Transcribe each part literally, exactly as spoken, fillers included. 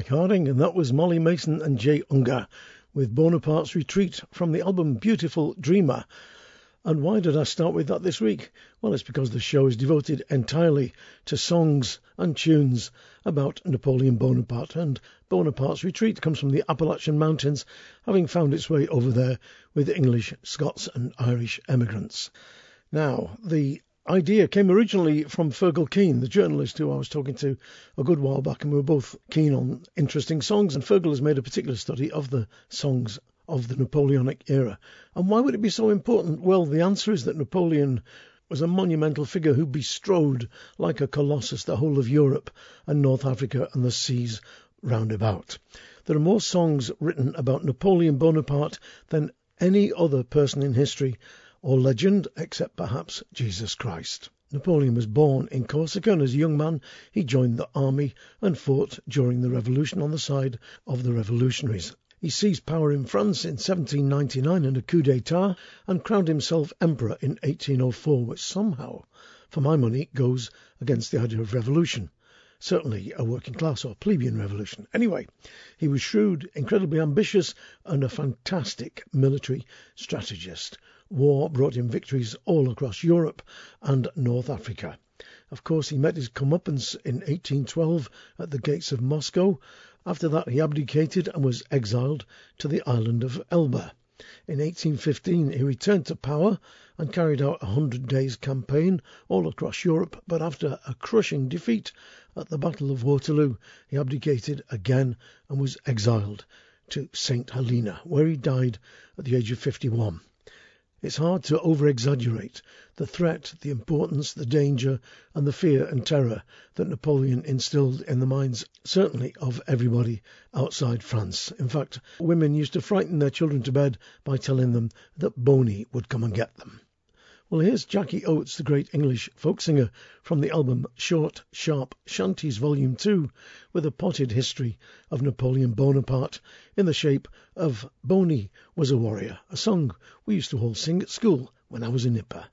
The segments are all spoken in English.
Mike Harding, and that was Molly Mason and Jay Ungar with Bonaparte's Retreat from the album Beautiful Dreamer. And why did I start with that this week? Well, it's because the show is devoted entirely to songs and tunes about Napoleon Bonaparte, and Bonaparte's Retreat comes from the Appalachian Mountains, having found its way over there with English, Scots and Irish emigrants. Now, the idea came originally from Fergal Keane, the journalist who I was talking to a good while back, and we were both keen on interesting songs, and Fergal has made a particular study of the songs of the Napoleonic era. And why would it be so important? Well, the answer is that Napoleon was a monumental figure who bestrode like a colossus the whole of Europe and North Africa and the seas round about. There are more songs written about Napoleon Bonaparte than any other person in history or legend, except perhaps Jesus Christ. Napoleon was born in Corsica, and as a young man he joined the army and fought during the revolution on the side of the revolutionaries. He seized power in France in seventeen ninety-nine in a coup d'etat and crowned himself emperor in eighteen oh four, which somehow, for my money, goes against the idea of revolution. Certainly a working class or plebeian revolution. Anyway, he was shrewd, incredibly ambitious, and a fantastic military strategist. War brought him victories all across Europe and North Africa. Of course, he met his comeuppance in eighteen twelve at the gates of Moscow. After that, he abdicated and was exiled to the island of Elba. In eighteen fifteen, he returned to power and carried out a hundred days campaign all across Europe, but after a crushing defeat at the Battle of Waterloo, he abdicated again and was exiled to Saint Helena, where he died at the age of fifty-one. It's hard to over-exaggerate the threat, the importance, the danger, and the fear and terror that Napoleon instilled in the minds, certainly, of everybody outside France. In fact, women used to frighten their children to bed by telling them that Boney would come and get them. Well, here's Jackie Oates, the great English folk singer, from the album Short, Sharp Shanties Volume two, with a potted history of Napoleon Bonaparte in the shape of Boney Was a Warrior, a song we used to all sing at school when I was a nipper.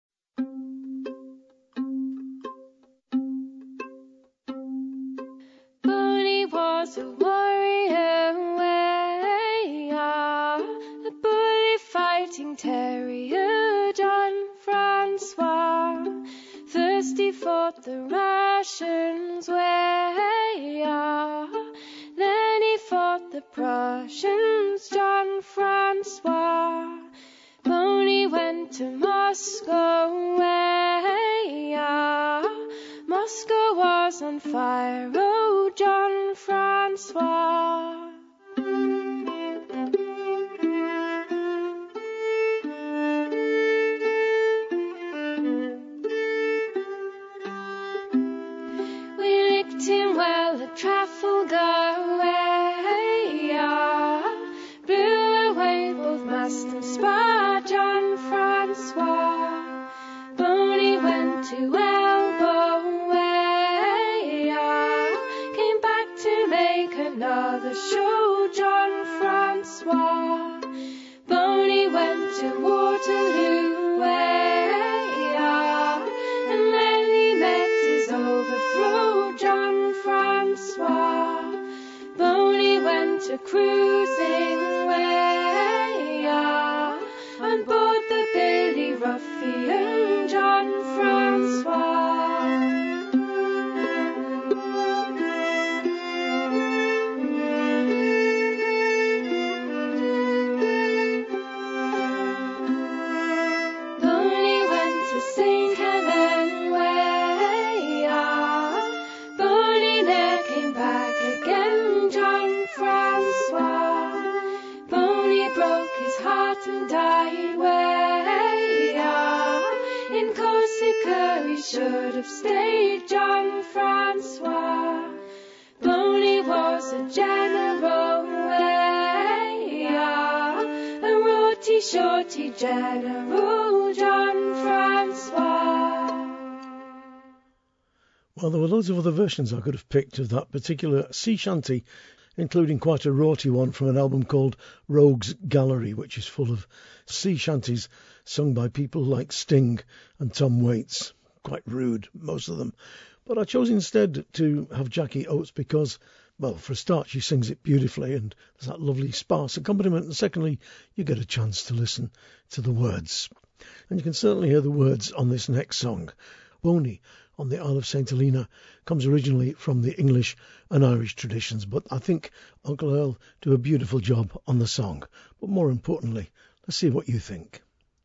Boney was a warrior, way, ah, a bully fighting terrier, John Francois, thirsty fought the Russians, way, ah, then he fought the Prussians, John Francois. Boney went to Moscow, way, ah, Moscow was on fire, oh, John Francois. Him well at Trafalgar, way, ah, blew away both mast and spar, John Francois. Boney went to Elbow, way, ah, came back to make another show, John Francois. Boney went to Waterloo, way, ah, and then he met his overthrow, John Francois. Boney went to cruising, way, ah, on board the Billy Ruffian, John Francois. Boney went to Saint Helen, way, ah, Boney ne'er came back again, John Francois. Boney broke his heart and died, way, ah, in Corsica he should have stayed, John Francois. Boney was a general, way, ah, a rorty shorty general, John Francois. Well, there were loads of other versions I could have picked of that particular sea shanty, including quite a raughty one from an album called Rogues Gallery, which is full of sea shanties sung by people like Sting and Tom Waits. Quite rude, most of them. But I chose instead to have Jackie Oates because Well, for a start, she sings it beautifully, and there's that lovely sparse accompaniment, and secondly, you get a chance to listen to the words. And you can certainly hear the words on this next song. Boney on the Isle of Saint Helena comes originally from the English and Irish traditions, but I think Uncle Earl do a beautiful job on the song. But more importantly, let's see what you think.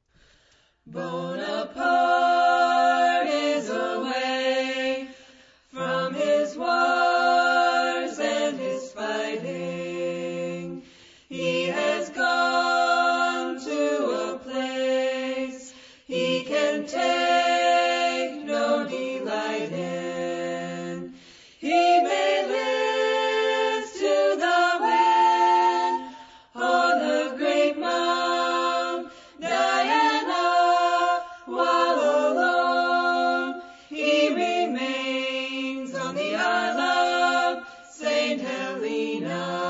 Bonaparte is away from his wars and his fighting. He has gone to a place he can take no delight in. He may list to the wind on the great Mount Diana, while alone he remains on the Isle of Saint Helena.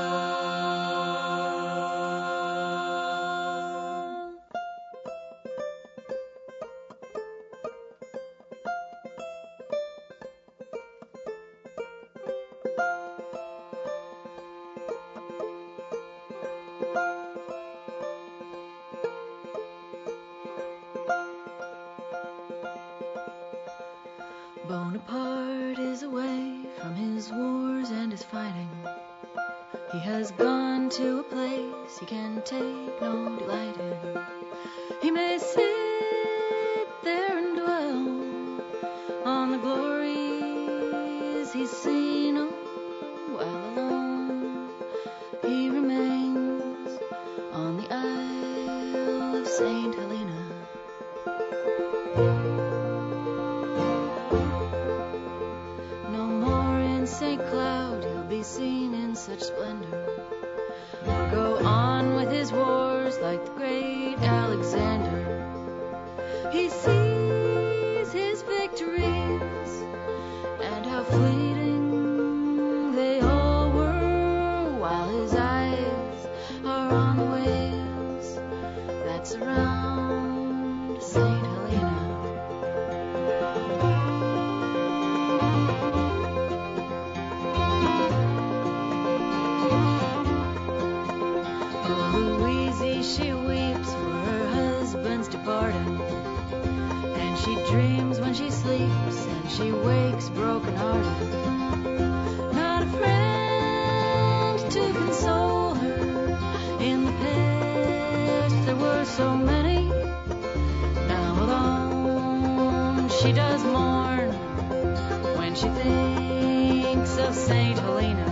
Bonaparte is away from his wars and his fighting. He has gone to a place he can take no delight in. He may sit there and dwell on the glories he's seen, oh, while alone he remains on the Isle of Saint Helena. Saint Cloud he'll be seen in such splendor, or go on with his wars like the great Alexander. He sees his victories and how fleeting they all were, while his eyes are on the waves that surround Saint Helena. She weeps for her husband's departing, and she dreams when she sleeps, and she wakes broken-hearted. Not a friend to console her. In the past there were so many. Now alone she does mourn when she thinks of Saint Helena.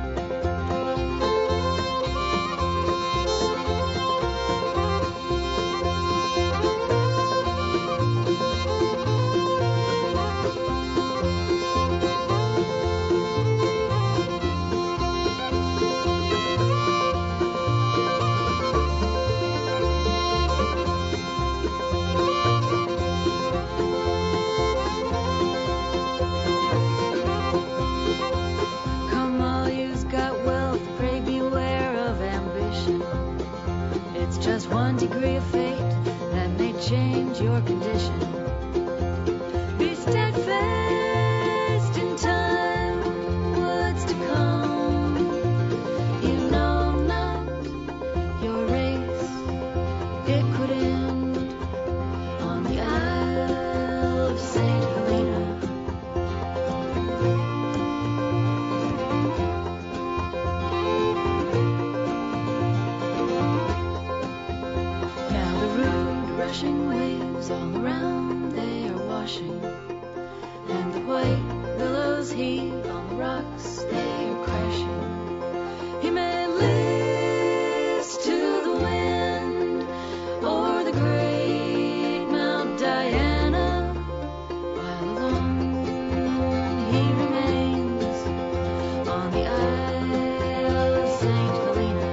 Just one degree of fate that may change your condition. Be steadfast in time, what's to come. You know not your race, it could end on the Isle of Saint Helena. Rushing waves all around they are washing, and the white billows heave on the rocks they are crashing. He may list to the wind or the great Mount Diana, while alone he remains on the Isle of Saint Helena.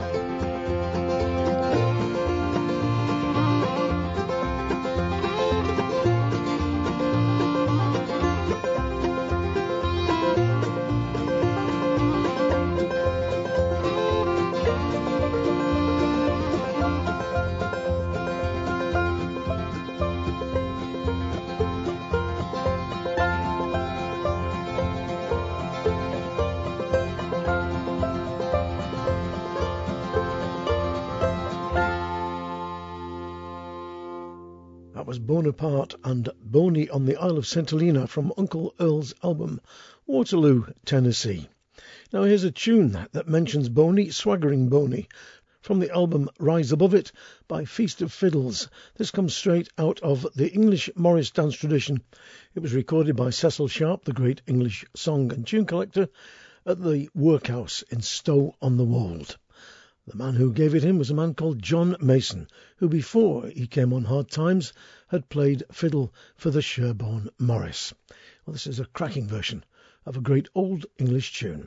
was Bonaparte and Boney on the Isle of Saint Helena from Uncle Earl's album Waterloo, Tennessee. Now here's a tune that mentions Boney, Swaggering Boney, from the album Rise Above It by Feast of Fiddles. This comes straight out of the English Morris dance tradition. It was recorded by Cecil Sharp, the great English song and tune collector, at the Workhouse in Stow-on-the-Wold. The man who gave it him was a man called John Mason, who before he came on Hard Times had played fiddle for the Sherborne Morris. Well, this is a cracking version of a great old English tune.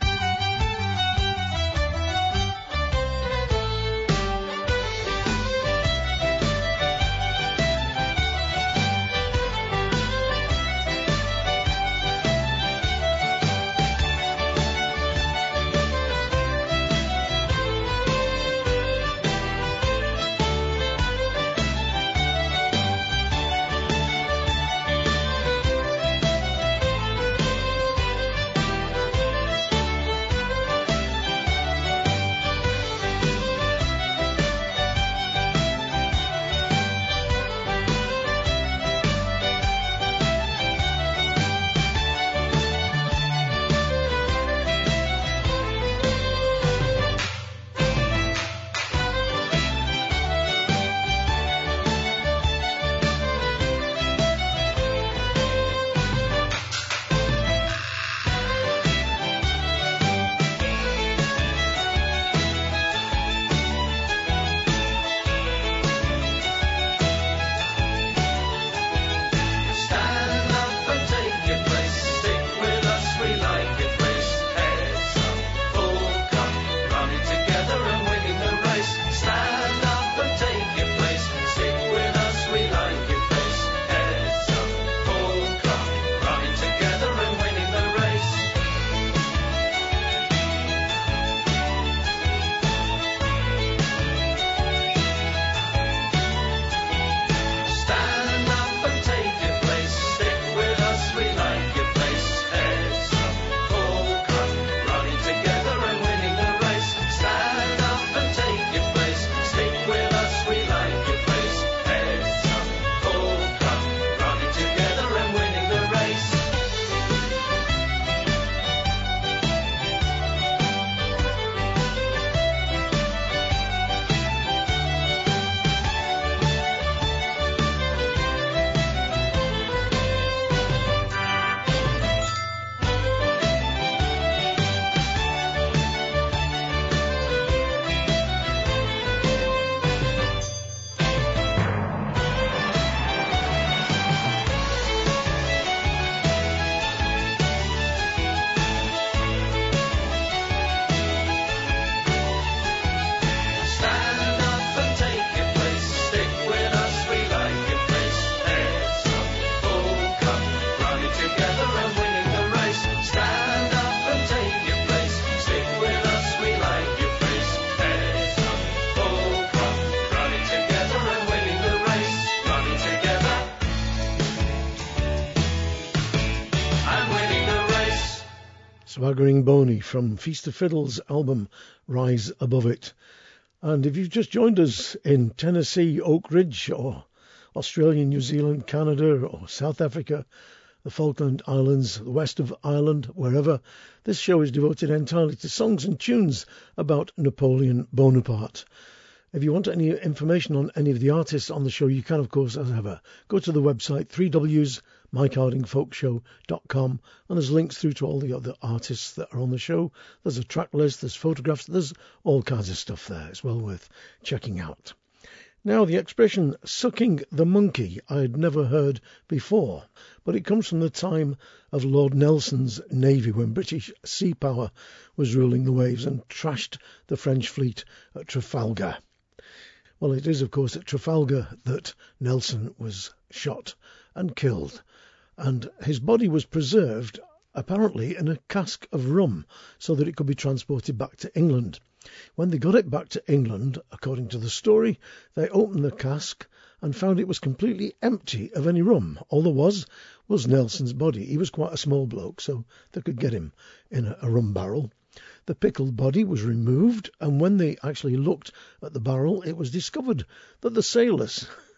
Swaggering Boney from Feast of Fiddles album Rise Above It. And if you've just joined us in Tennessee, Oak Ridge, or Australia, New Zealand, Canada, or South Africa, the Falkland Islands, the west of Ireland, wherever, this show is devoted entirely to songs and tunes about Napoleon Bonaparte. If you want any information on any of the artists on the show, you can, of course, as ever, go to the website three w s mike harding folk show dot com, and there's links through to all the other artists that are on the show. There's a track list, there's photographs, there's all kinds of stuff there. It's well worth checking out. Now, the expression sucking the monkey I had never heard before, but it comes from the time of Lord Nelson's navy when British sea power was ruling the waves and trashed the French fleet at Trafalgar. Well, it is, of course, at Trafalgar that Nelson was shot and killed, and his body was preserved, apparently, in a cask of rum so that it could be transported back to England. When they got it back to England, according to the story, they opened the cask and found it was completely empty of any rum. All there was was Nelson's body. He was quite a small bloke, so they could get him in a, a rum barrel. The pickled body was removed, and when they actually looked at the barrel, it was discovered that the sailors,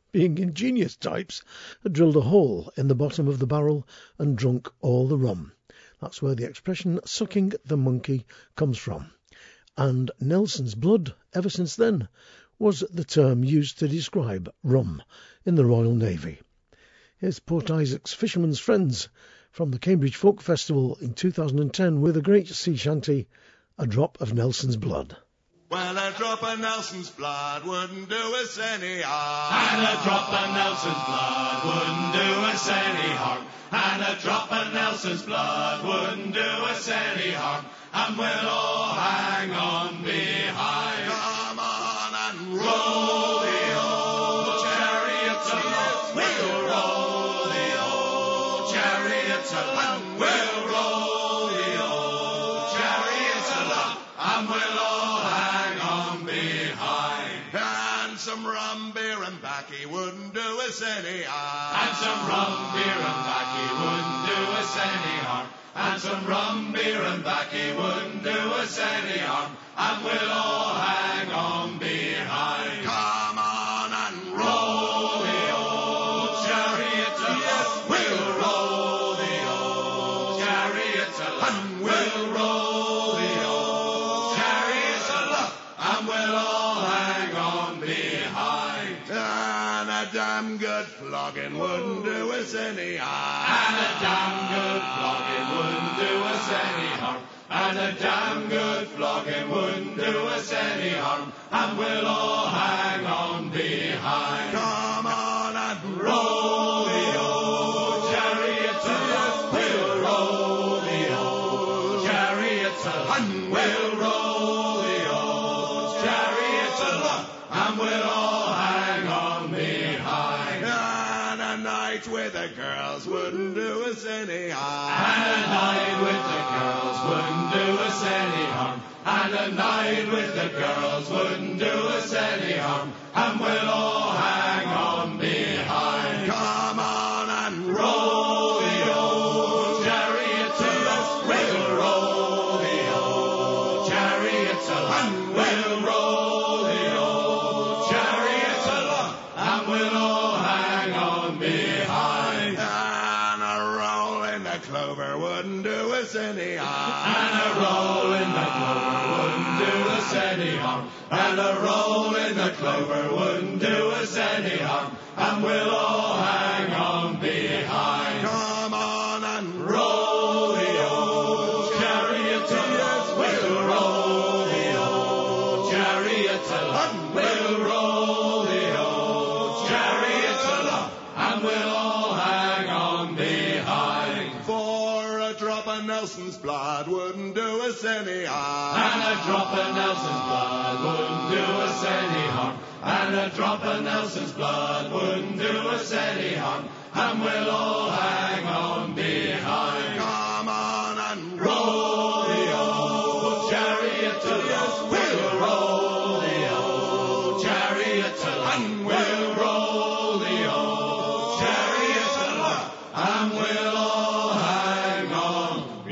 being ingenious types, had drilled a hole in the bottom of the barrel and drunk all the rum. That's where the expression sucking the monkey comes from. And Nelson's blood, ever since then, was the term used to describe rum in the Royal Navy. Here's Port Isaac's Fishermen's Friends from the Cambridge Folk Festival in two thousand ten with a great sea shanty, A Drop of Nelson's Blood. Well, a drop of Nelson's blood wouldn't do us any harm. And a drop of Nelson's blood wouldn't do us any harm. And a drop of Nelson's blood wouldn't do us any harm. And we'll all hang on behind. Come on and roll, roll the old chariots along. We'll roll the old chariots along. We'll roll the old chariots along. And we'll all hang on behind. And some rum, beer and baccy wouldn't do us any harm. And some rum, beer and baccy wouldn't do us any harm. And some rum, beer and baccy wouldn't do us any harm. And we'll all hang on behind. Come on and roll the old chariots along. We'll roll the old chariots along. We'll roll the old chariots along. And we'll all hang on behind. And a damn good flogging wouldn't do us any harm. And a damn good flogging wouldn't do us any harm. And a damn good flogging wouldn't do us any harm. And we'll all hang on behind. Come on and roll the old chariots along. We'll roll the old chariots along. We'll roll the old chariots along. And we'll all hang on behind. And a night with the girls wouldn't do us any harm. And a night with the girls wouldn't do us any harm. And a night with the girls wouldn't do us any harm. And we'll all hang on behind. Come on and roll the old chariots along. We'll roll the old chariots along. We'll roll the old chariots along. And we'll all hang on behind. And a roll in the clover wouldn't do us any harm. And a roll in the clover wouldn't do us any harm. And a roll in the clover wouldn't do us any harm. And we'll all hang on behind. Come on and roll the old chariots along. We'll roll the old chariots along. We'll roll the old chariots along. And we'll all hang on behind. For a drop of Nelson's blood wouldn't do us any harm. And a drop of Nelson's blood wouldn't do us any harm. And a drop of Nelson's blood wouldn't do us any harm. And we'll all hang on behind. Come on and roll the old chariots along. We'll roll the old chariots along. We'll roll the old chariots along. And we'll all hang on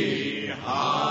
behind.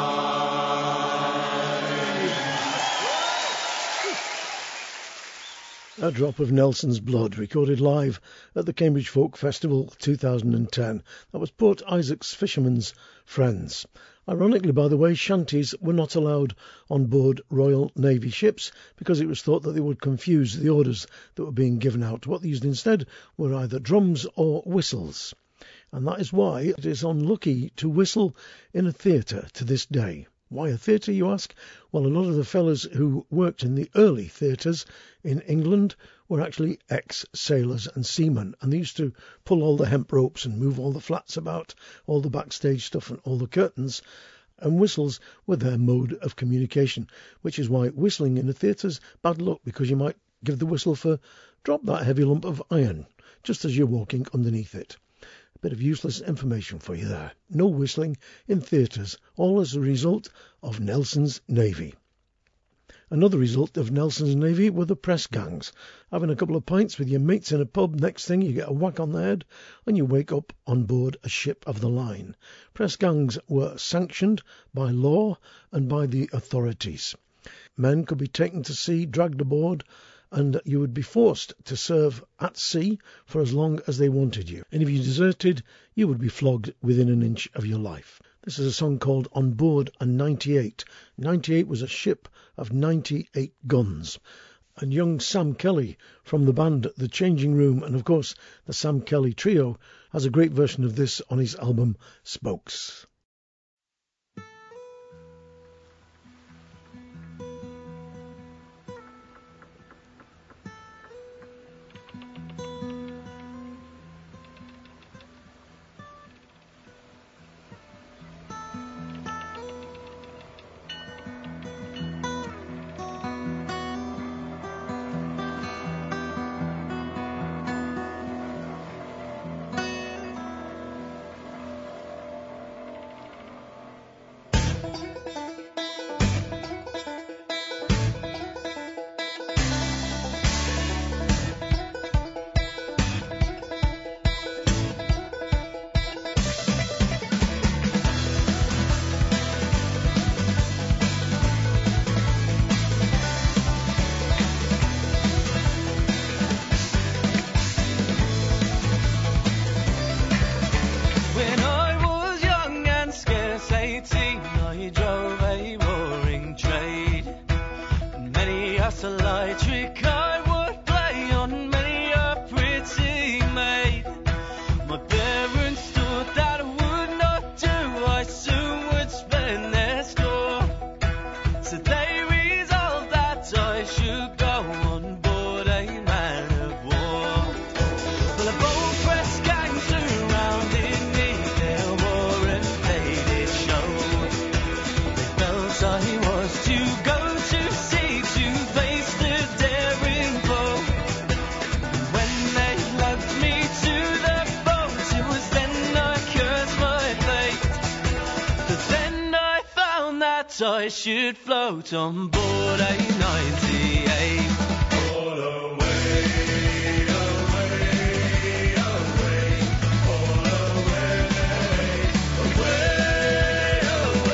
A Drop of Nelson's Blood, recorded live at the Cambridge Folk Festival two thousand ten. That was Port Isaac's Fishermen's Friends. Ironically, by the way, shanties were not allowed on board Royal Navy ships because it was thought that they would confuse the orders that were being given out. What they used instead were either drums or whistles. And that is why it is unlucky to whistle in a theatre to this day. Why a theatre, you ask? Well, a lot of the fellas who worked in the early theatres in England were actually ex-sailors and seamen, and they used to pull all the hemp ropes and move all the flats about, all the backstage stuff and all the curtains, and whistles were their mode of communication, which is why whistling in the theatre's bad luck, because you might give the whistle for drop that heavy lump of iron, just as you're walking underneath it. Bit of useless information for you there. No whistling in theatres, all as a result of Nelson's Navy. Another result of Nelson's Navy were the press gangs. Having a couple of pints with your mates in a pub, next thing you get a whack on the head and you wake up on board a ship of the line. Press gangs were sanctioned by law and by the authorities. Men could be taken to sea, dragged aboard and you would be forced to serve at sea for as long as they wanted you. And if you deserted, you would be flogged within an inch of your life. This is a song called On Board a ninety-eight. ninety-eight was a ship of ninety-eight guns. And young Sam Kelly from the band The Changing Room, and of course the Sam Kelly Trio, has a great version of this on his album Spokes. I should float on board a ninety-eight. All away, away, away, all away, away,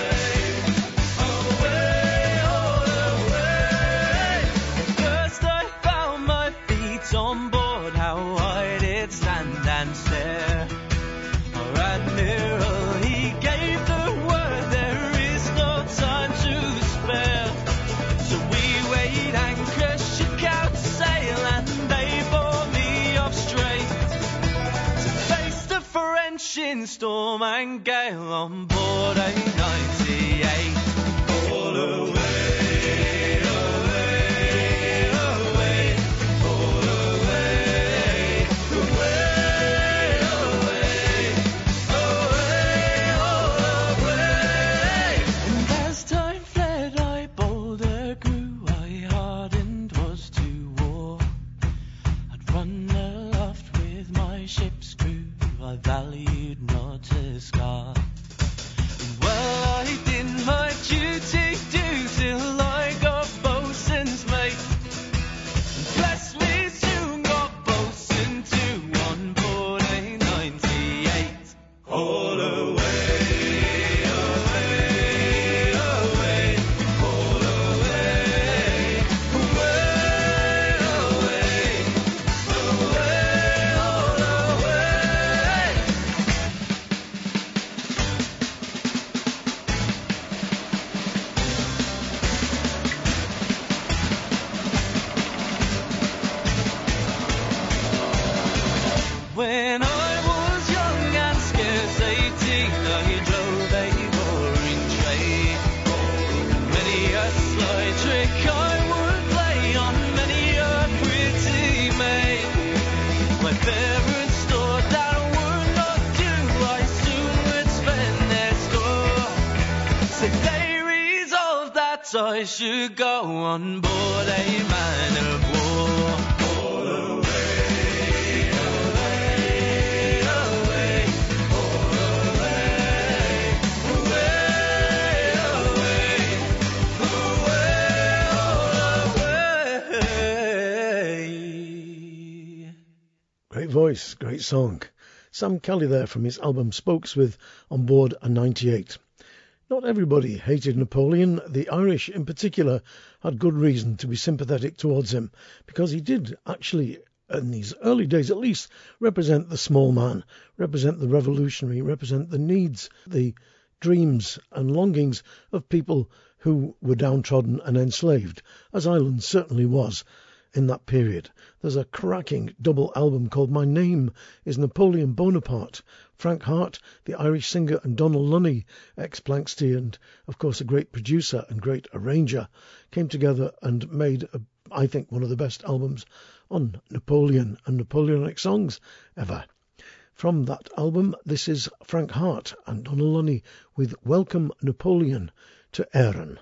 away, away, all away. First I found my feet on board, how I did stand and stare. Our admiral, he gave the word, there is no time to spare. So we weighed anchor, shook out sail, and they bore me off straight to face the French in storm and gale on board a ninety-eight. All away, away, away, all away, away, away, away, all away. And as time fled, I bolder grew, I hardened, was to war. I'd run aloft with my ship's crew, I valued not a scar. And well, I did my duty do till I got boatswain's mate. And bless me, soon got boatswain too on board a ninety-eight. All away, away, away, all away, away, away, away, all away. When I was young and scarce eighteen, I drove a boring trade. Many a sly trick I would play on many a pretty maid. My parents thought that I would not do, I soon would spend their store. So they resolved that I should go on board a man of war. All away, away, away, all away, away, away, away, all away. Great voice, great song. Sam Kelly there from his album Spokes with On Board a ninety-eight. Not everybody hated Napoleon. The Irish in particular had good reason to be sympathetic towards him, because he did actually, in these early days at least, represent the small man, represent the revolutionary, represent the needs, the dreams and longings of people who were downtrodden and enslaved, as Ireland certainly was in that period. There's a cracking double album called My Name is Napoleon Bonaparte. Frank Hart, the Irish singer, and Donald Lunny, ex-Planxty, and of course a great producer and great arranger, came together and made, a, I think, one of the best albums on Napoleon and Napoleonic songs ever. From that album, this is Frank Hart and Donald Lunny with Welcome Napoleon to Erin.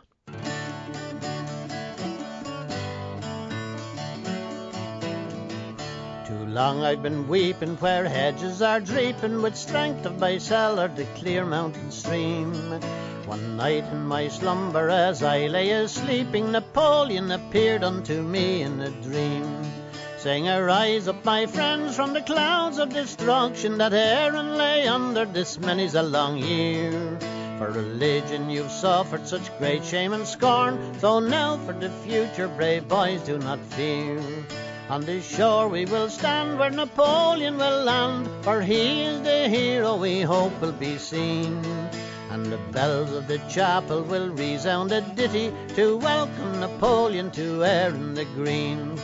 Long I've been weeping where hedges are draping with strength of my cellar the clear mountain stream. One night in my slumber as I lay a-sleeping, Napoleon appeared unto me in a dream, saying, "Arise up, my friends, from the clouds of destruction that Erin lay under this many's a long year. For religion you've suffered such great shame and scorn, so now for the future, brave boys, do not fear. On this shore we will stand where Napoleon will land, for he is the hero we hope will be seen. And the bells of the chapel will resound a ditty to welcome Napoleon to Erin the Green.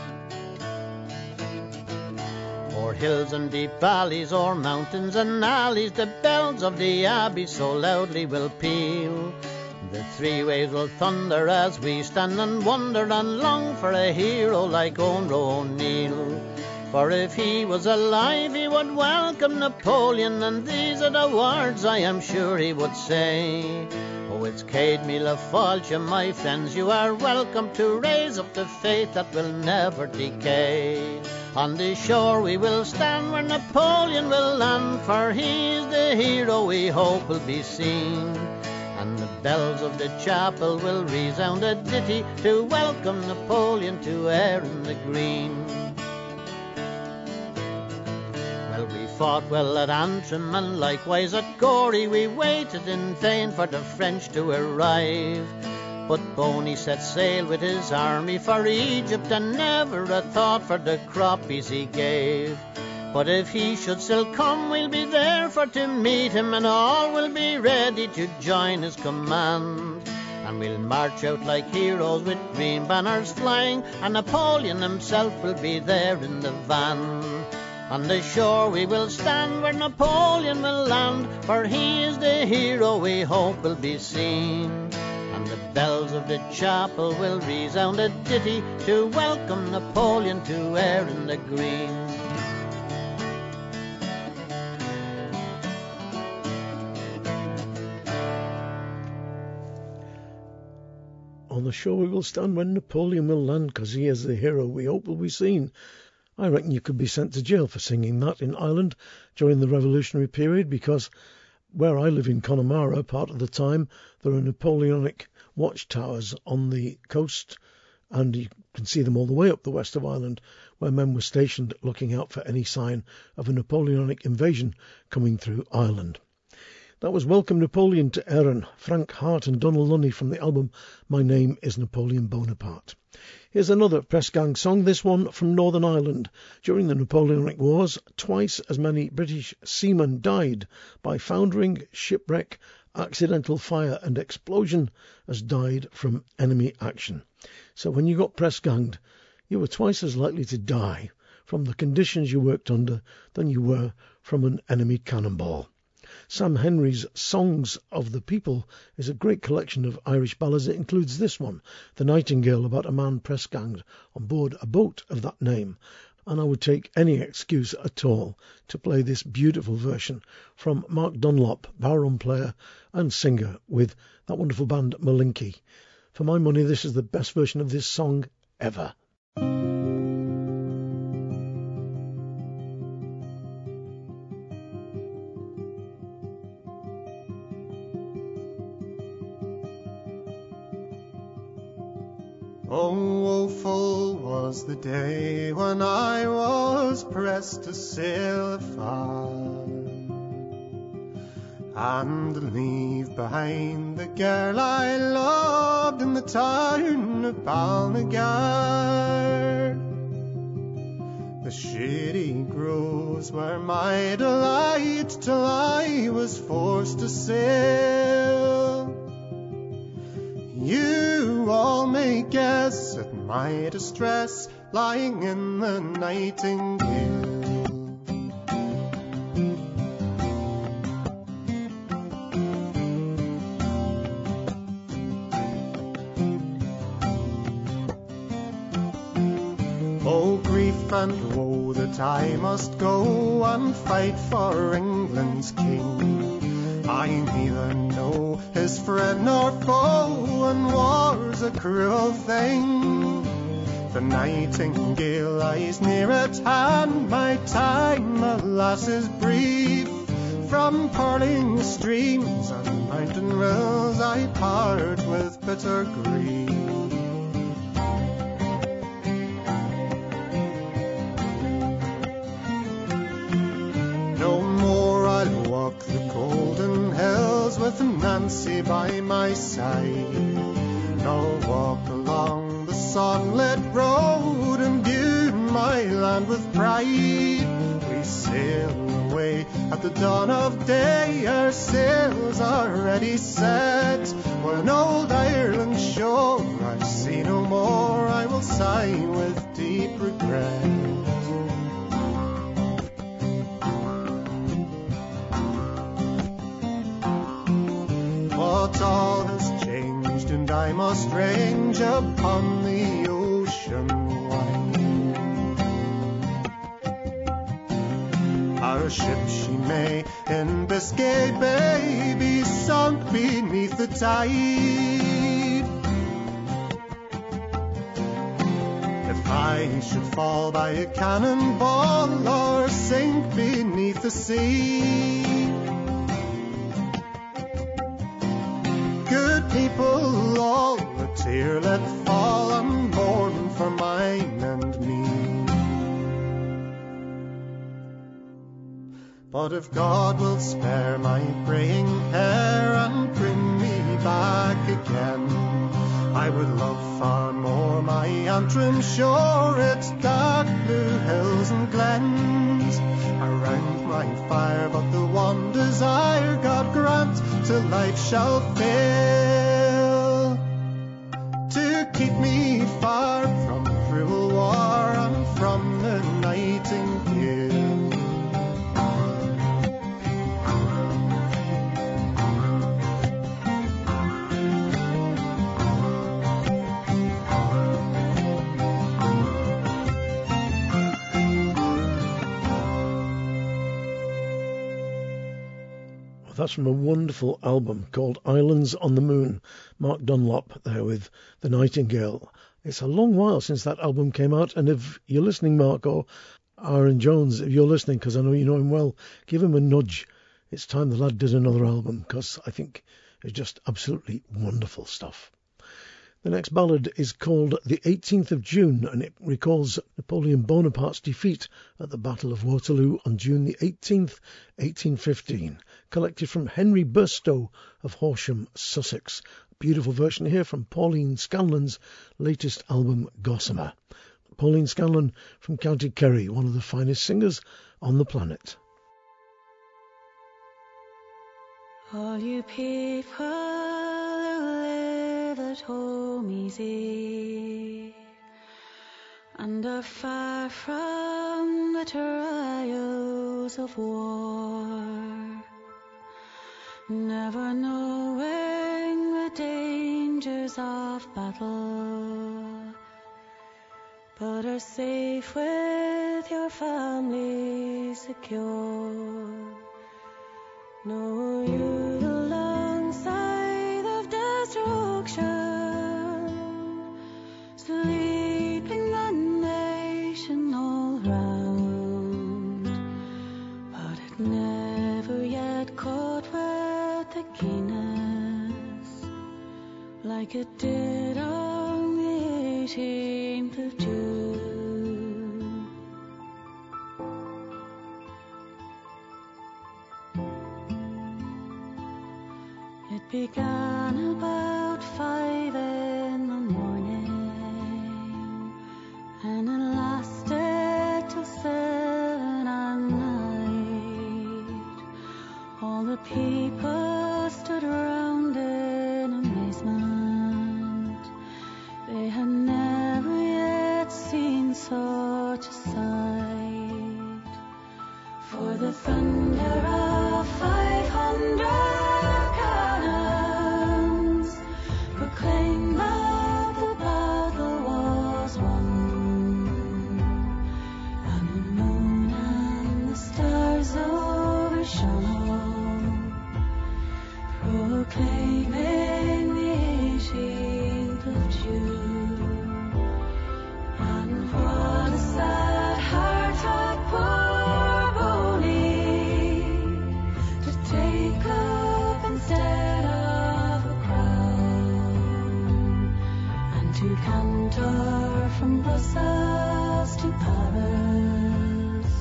O'er hills and deep valleys, o'er mountains and alleys, the bells of the abbey so loudly will peal. The three waves will thunder as we stand and wonder and long for a hero like Eoin O'Neill. For if he was alive he would welcome Napoleon, and these are the words I am sure he would say. Oh, it's Céad Míle Fáilte, my friends, you are welcome to raise up the faith that will never decay. On this shore we will stand where Napoleon will land, for he is the hero we hope will be seen. And the bells of the chapel will resound a ditty to welcome Napoleon to Erin the Green. Well, we fought well at Antrim and likewise at Gorey, we waited in vain for the French to arrive. But Boney set sail with his army for Egypt, and never a thought for the croppies he gave. But if he should still come, we'll be there for to meet him, and all will be ready to join his command. And we'll march out like heroes with green banners flying, and Napoleon himself will be there in the van. On the shore we will stand where Napoleon will land, for he is the hero we hope will be seen. And the bells of the chapel will resound a ditty to welcome Napoleon to Erin the Green. On the shore we will stand when Napoleon will land, 'cause he is the hero we hope will be seen. I reckon you could be sent to jail for singing that in Ireland during the revolutionary period, because where I live in Connemara, part of the time, there are Napoleonic watchtowers on the coast, and you can see them all the way up the west of Ireland, where men were stationed looking out for any sign of a Napoleonic invasion coming through Ireland. That was Welcome Napoleon to Erin, Frank Hart and Donald Lunny from the album My Name is Napoleon Bonaparte. Here's another press gang song, this one from Northern Ireland. During the Napoleonic Wars, twice as many British seamen died by foundering, shipwreck, accidental fire and explosion as died from enemy action. So when you got press ganged, you were twice as likely to die from the conditions you worked under than you were from an enemy cannonball. Sam Henry's Songs of the People is a great collection of Irish ballads. It includes this one, The Nightingale, about a man press ganged on board a boat of that name. And I would take any excuse at all to play this beautiful version from Mark Dunlop, barron player and singer with that wonderful band Malinky. For my money, this is the best version of this song ever. Oh, woeful was the day when I was pressed to sail afar, and leave behind the girl I loved in the town of Balnagar. The shady groves were my delight till I was forced to sail. You all may guess at my distress lying in the Nightingale. Oh, grief and woe that I must go and fight for England's king. I neither know his friend nor foe, and war's a cruel thing. The Nightingale lies near at hand, my time, alas, is brief. From purling streams and mountain rills I part with bitter grief. No more I'll walk the golden hills with Nancy by my side, nor walk along the sunlit road and view my land with pride. We sail away at the dawn of day, our sails are ready set. When old Ireland's shore I see no more, I will sigh with deep regret. But all has changed, and I must range upon the ocean wide. Our ship, she may in Biscay Bay be sunk beneath the tide. If I should fall by a cannonball or sink beneath the sea, good people, all a tear let fall and mourn for mine and me. But if God will spare my greying hair and bring me back again, I would love far more my Antrim shore, its dark blue hills and glens. Around my fire but the one desire God grant till life shall fail, to keep me far from cruel war and from the Nightingale. That's from a wonderful album called Islands on the Moon. Mark Dunlop there with The Nightingale. It's a long while since that album came out, and if you're listening, Mark, or Aaron Jones, if you're listening, because I know you know him well, give him a nudge. It's time the lad did another album, because I think it's just absolutely wonderful stuff. The next ballad is called The eighteenth of June, and it recalls Napoleon Bonaparte's defeat at the Battle of Waterloo on June the eighteenth, eighteen fifteen. Collected from Henry Burstow of Horsham, Sussex. A beautiful version here from Pauline Scanlon's latest album, Gossamer. Pauline Scanlon from County Kerry, one of the finest singers on the planet. All you people who live at home easy and are far from the trials of war, never knowing the dangers of battle, but are safe with your family secure. Know you the long side of destruction, sleeping the nation all round, but it never yet caught with the keenness like it did on the eighteenth of June. began about five in the morning, and it lasted till seven at night. All the people stood round in amazement. They had never yet seen such a sight. For the thunder of five hundred cannons proclaimed that the battle was won, and the moon and the stars overshone, proclaiming the eighteenth of June. And what a sad heart had poor Boney to take up instead of a crown, and to canter from Brussels to Paris,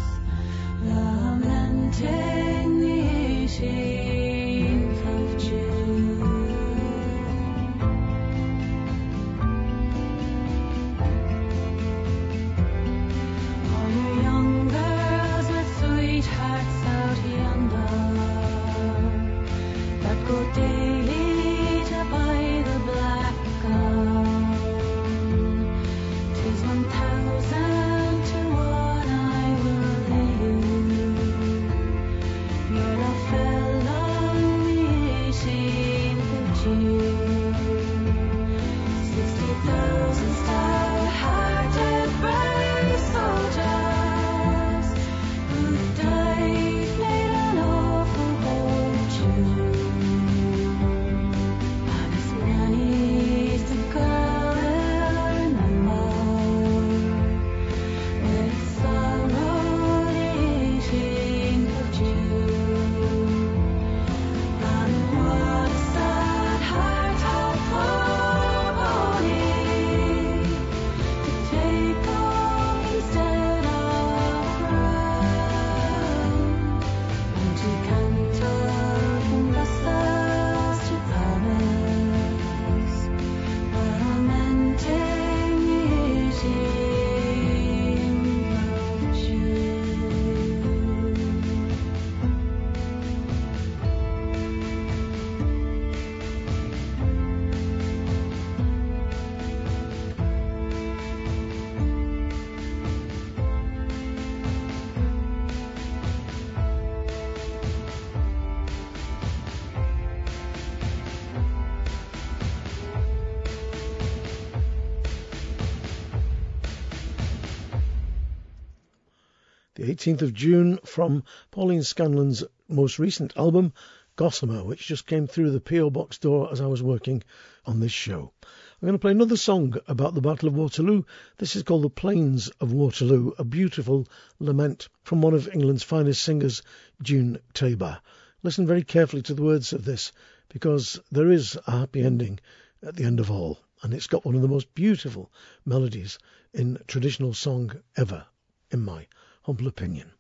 lamenting the eighteenth of June. All your young girls with sweethearts out yonder, that go daily to buy the black gown, 'tis one thousand to one I will lay you. You're a fellow the eighteenth of June. Sixty thousand stout-hearted brave soldiers who died made an awful bold June, and as many's the girl will remember with sorrow the eighteenth of June. And what a sad heart had poor Boney to take up instead of a crown, and to canter from Brussels to Paris, lamenting the eighteenth of June. The eighteenth of June from Pauline Scanlon's most recent album, Gossamer, which just came through the P O box door as I was working on this show. I'm going to play another song about the Battle of Waterloo. This is called The Plains of Waterloo, a beautiful lament from one of England's finest singers, June Tabor. Listen very carefully to the words of this, because there is a happy ending at the end of all, and it's got one of the most beautiful melodies in traditional song ever, in my humble opinion.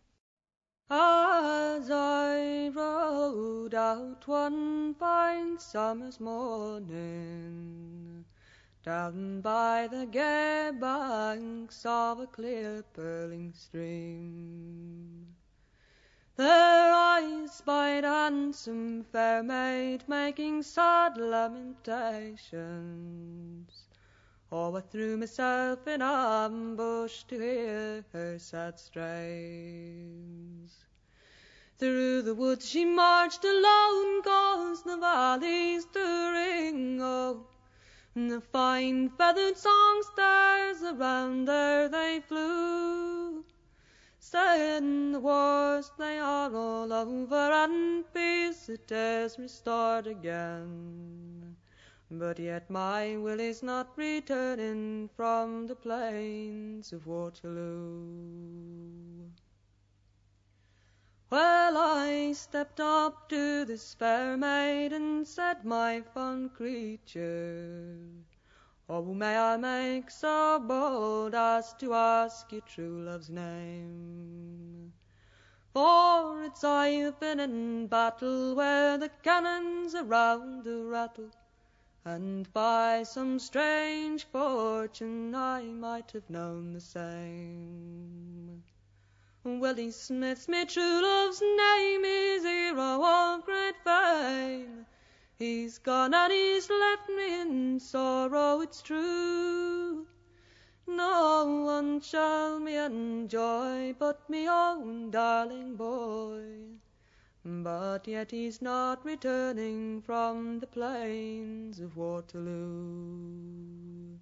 As I rode out one fine summer's morning, down by the gay banks of a clear purling stream, there I spied a handsome fair maid making sad lamentations. Oh, I threw myself in ambush to hear her sad strains. Through the woods she marched alone, caused the valleys to ring, oh, and the fine feathered songsters around her they flew, saying the wars they are all over and peace it is restored again. But yet my will is not returning from the plains of Waterloo. Well, I stepped up to this fair maid and said, my fond creature, oh, may I make so bold as to ask your true love's name? For it's I've been in battle where the cannons around do rattle, and by some strange fortune I might have known the same. Willie Smith's me true love's name, he's hero of great fame. He's gone and he's left me in sorrow, it's true. No one shall me enjoy but me own darling boy, but yet he's not returning from the plains of Waterloo.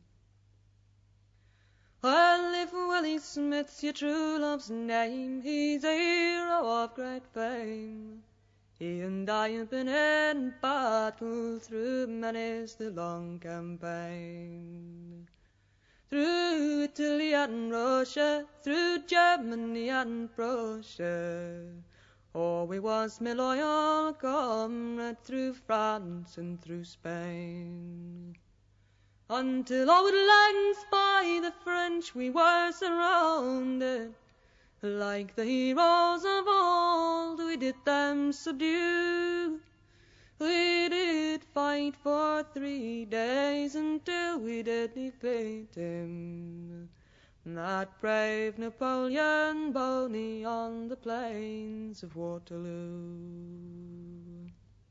Well, if Willie Smith's your true love's name, he's a hero of great fame. He and I have been in battle through many's the long campaign. Through Italy and Russia, through Germany and Prussia, oh, we was me loyal comrade through France and through Spain. Until our lands by the French we were surrounded, like the heroes of old we did them subdue. We did fight for three days until we did defeat him, that brave Napoleon Boney on the plains of Waterloo.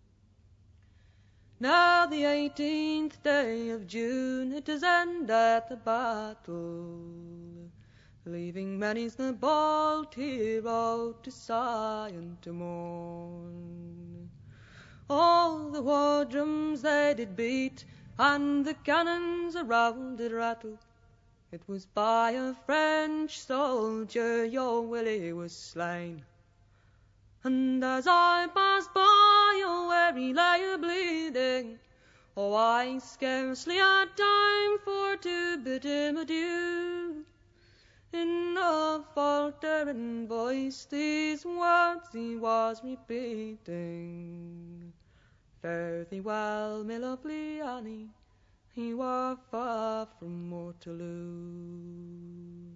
Now the eighteenth day of June it is ended the battle, leaving many's the bold hero to sigh and to mourn. All the war drums they did beat, and the cannons around did rattle. It was by a French soldier your Willie was slain. And as I passed by oh, where he lay a-bleeding, oh, I scarcely had time for to bid him adieu. In a faltering voice these words he was repeating: Fare thee well, my lovely Annie, you are far from Waterloo.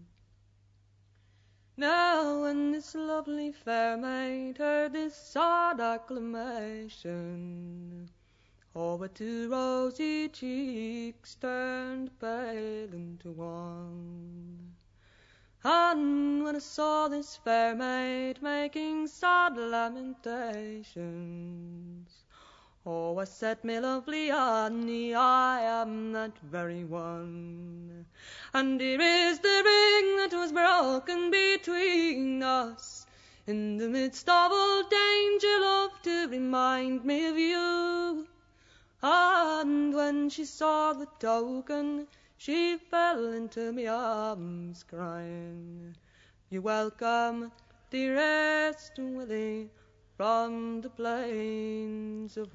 Now when this lovely fair maid heard this sad acclamation, all but two rosy cheeks turned pale into one. And when I saw this fair maid making sad lamentations, oh, I said, my lovely Annie, I am that very one. And here is the ring that was broken between us, in the midst of all danger, love, to remind me of you. And when she saw the token, she fell into my arms, crying, You're welcome, dearest Willie, from the plains of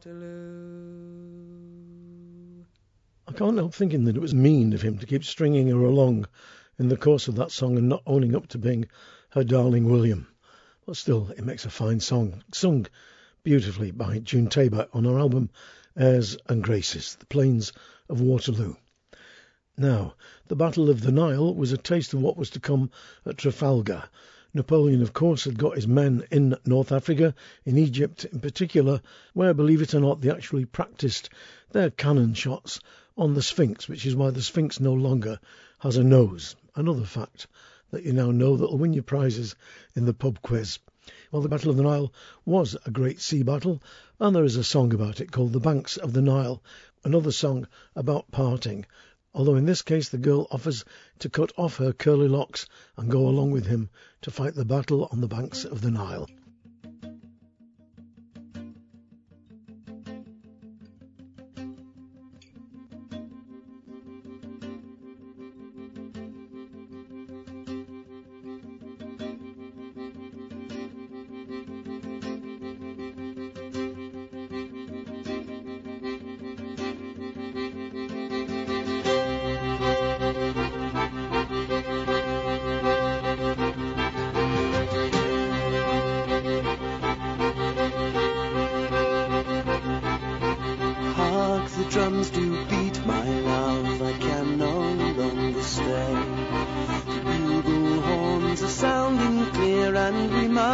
Waterloo. I can't help thinking that it was mean of him to keep stringing her along in the course of that song and not owning up to being her darling William. But still, it makes a fine song, sung beautifully by June Tabor on her album Airs and Graces, The Plains of Waterloo. Now, the Battle of the Nile was a taste of what was to come at Trafalgar. Napoleon, of course, had got his men in North Africa, in Egypt in particular, where, believe it or not, they actually practised their cannon shots on the Sphinx, which is why the Sphinx no longer has a nose. Another fact that you now know that will win you prizes in the pub quiz. Well, the Battle of the Nile was a great sea battle, and there is a song about it called The Banks of the Nile, another song about parting, although in this case the girl offers to cut off her curly locks and go along with him to fight the battle on the banks of the Nile.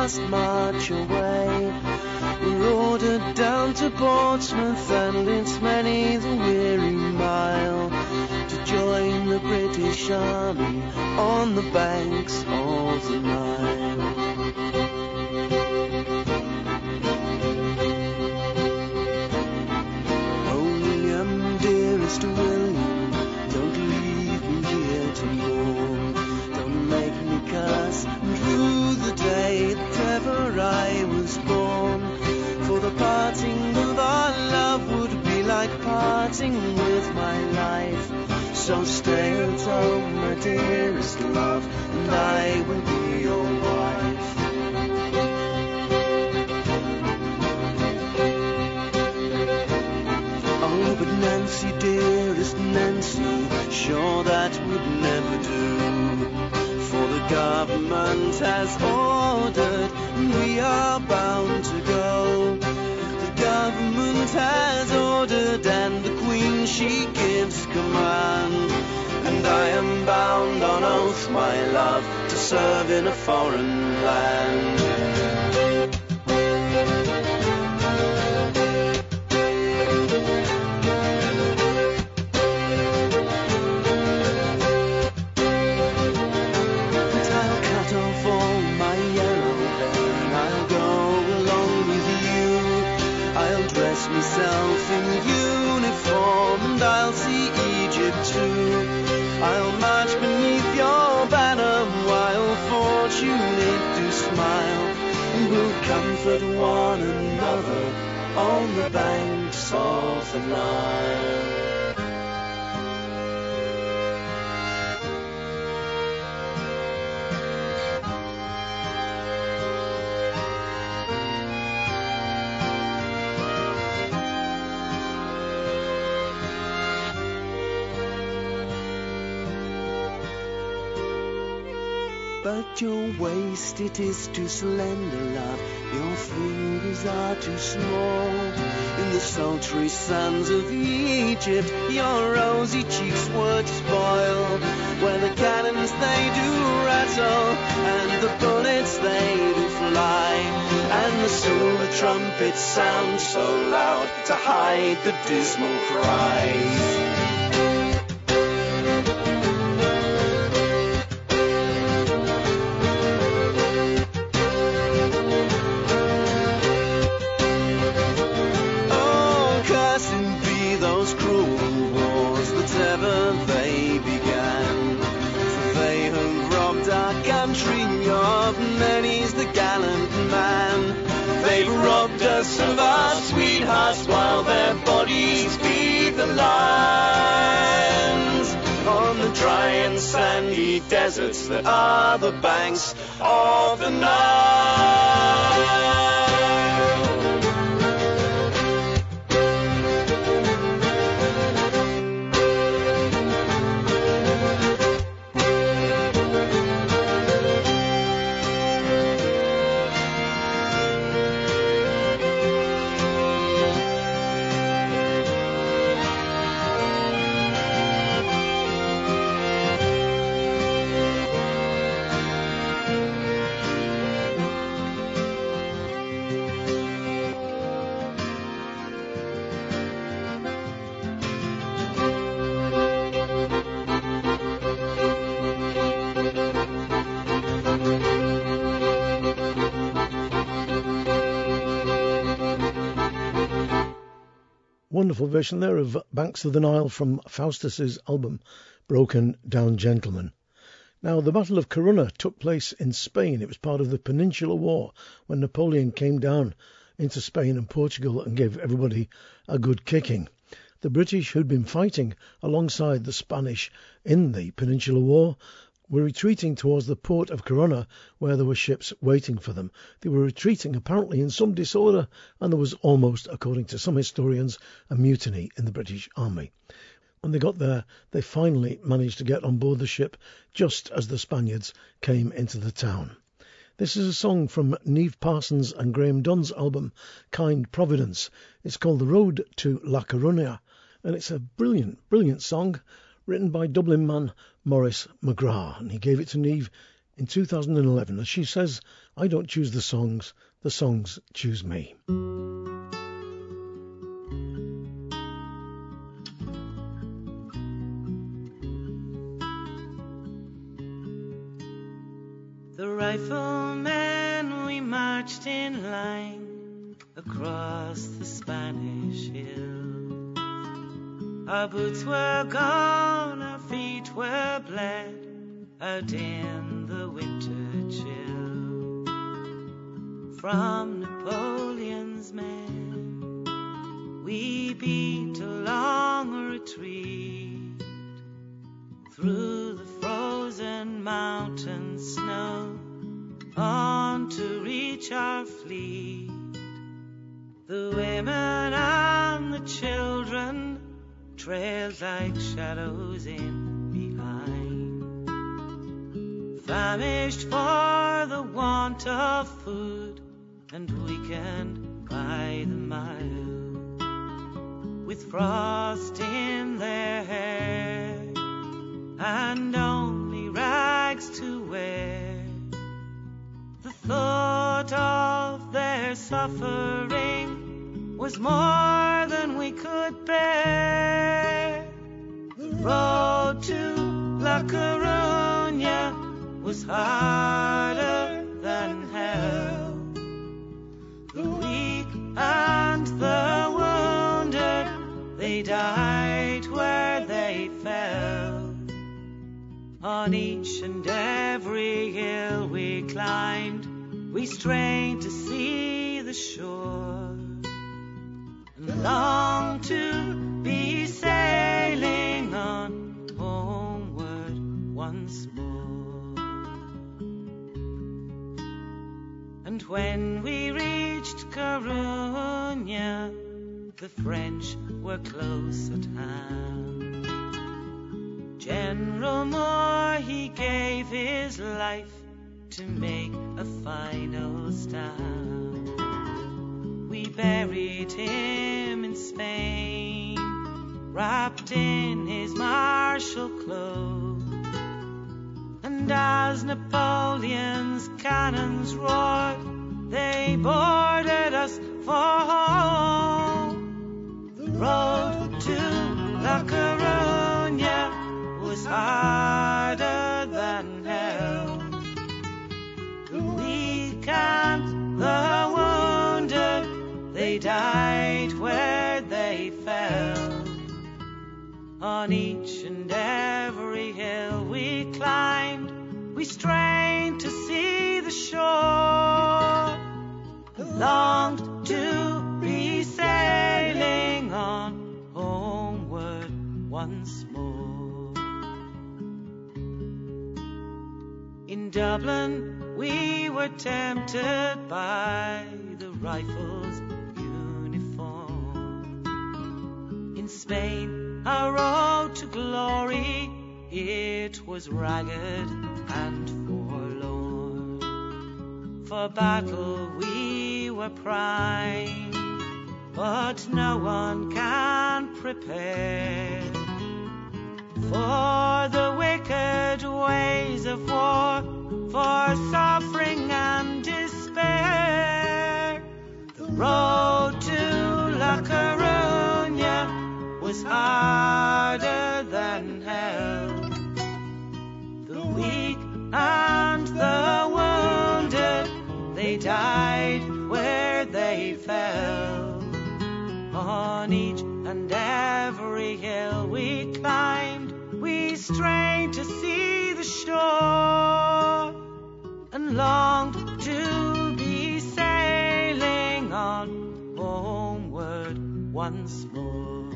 must march away. We're ordered down to Portsmouth, and it's many the weary mile to join the British Army on the banks of the Nile. Oh, William, dearest William, don't leave me here to mourn. Don't make me curse and rue the day that ever I was born. For the parting of our love would be like parting with my life. So stay at home, my dearest love, and I will be your wife. Oh, but Nancy, dearest Nancy, sure that would never do. For the government has ordered, and we are bound to go. The government has ordered, and the Queen, she gives command. And I am bound on oath, my love, to serve in a foreign land. Myself in uniform, and I'll see Egypt too. I'll march beneath your banner while fortune it do smile, and we'll comfort one another on the banks of the Nile. But your waist, it is too slender, love. Your fingers are too small. In the sultry sands of Egypt, your rosy cheeks would spoil. Where the cannons they do rattle, and the bullets they do fly, and the silver trumpets sound so loud to hide the dismal cries. Of our sweethearts while their bodies feed the lands on the dry and sandy deserts that are the banks of the Nile. Wonderful version there of Banks of the Nile from Faustus's album Broken Down Gentleman. Now, the Battle of Corunna took place in Spain. It was part of the Peninsular War when Napoleon came down into Spain and Portugal and gave everybody a good kicking. The British, who'd been fighting alongside the Spanish in the Peninsular War, were retreating towards the port of Corunna, where there were ships waiting for them. They were retreating apparently in some disorder, and there was almost, according to some historians, a mutiny in the British Army. When they got there, they finally managed to get on board the ship just as the Spaniards came into the town. This is a song from Niamh Parsons and Graham Dunn's album Kind Providence. It's called The Road to La Coruña, and it's a brilliant, brilliant song written by Dublin man Maurice McGrath, and he gave it to Niamh in two thousand eleven. As she says, I don't choose the songs, the songs choose me. The riflemen, we marched in line across the Spanish hill. Our boots were gone, our feet were bled out in the winter chill. From Napoleon's men, we beat a long retreat through the frozen mountain snow on to reach our fleet. The women and the children trailed like shadows in behind, famished for the want of food and weakened by the mile, with frost in their hair and only rags to wear. The thought of their suffering was more than we could bear. The road to La Coruña was harder than hell. The weak and the wounded, they died where they fell. On each and every hill we climbed, we strained to see the shore, and longed to be sailing on homeward once more. And when we reached Coruña, the French were close at hand. General Moore, he gave his life to make a final stand. We buried him in Spain, wrapped in his martial clothes, and as Napoleon's cannons roared, they boarded us for home. The road to La Coruña was harder than hell. The weak and the wounded, they died where they fell. On each and every hill we climbed, we strained to see the shore, and longed to be sailing on homeward once more. In Dublin we were tempted by the rifle's uniform. In Spain our road to glory, it was ragged and forlorn. For battle we were primed, but no one can prepare for the wicked ways of war, for suffering and despair. The road to La Coruña was harder than hell. The weak and the wounded, they died where they fell. On each and every hill we climbed, we strained to see the shore, and longed to be sailing on homeward once more.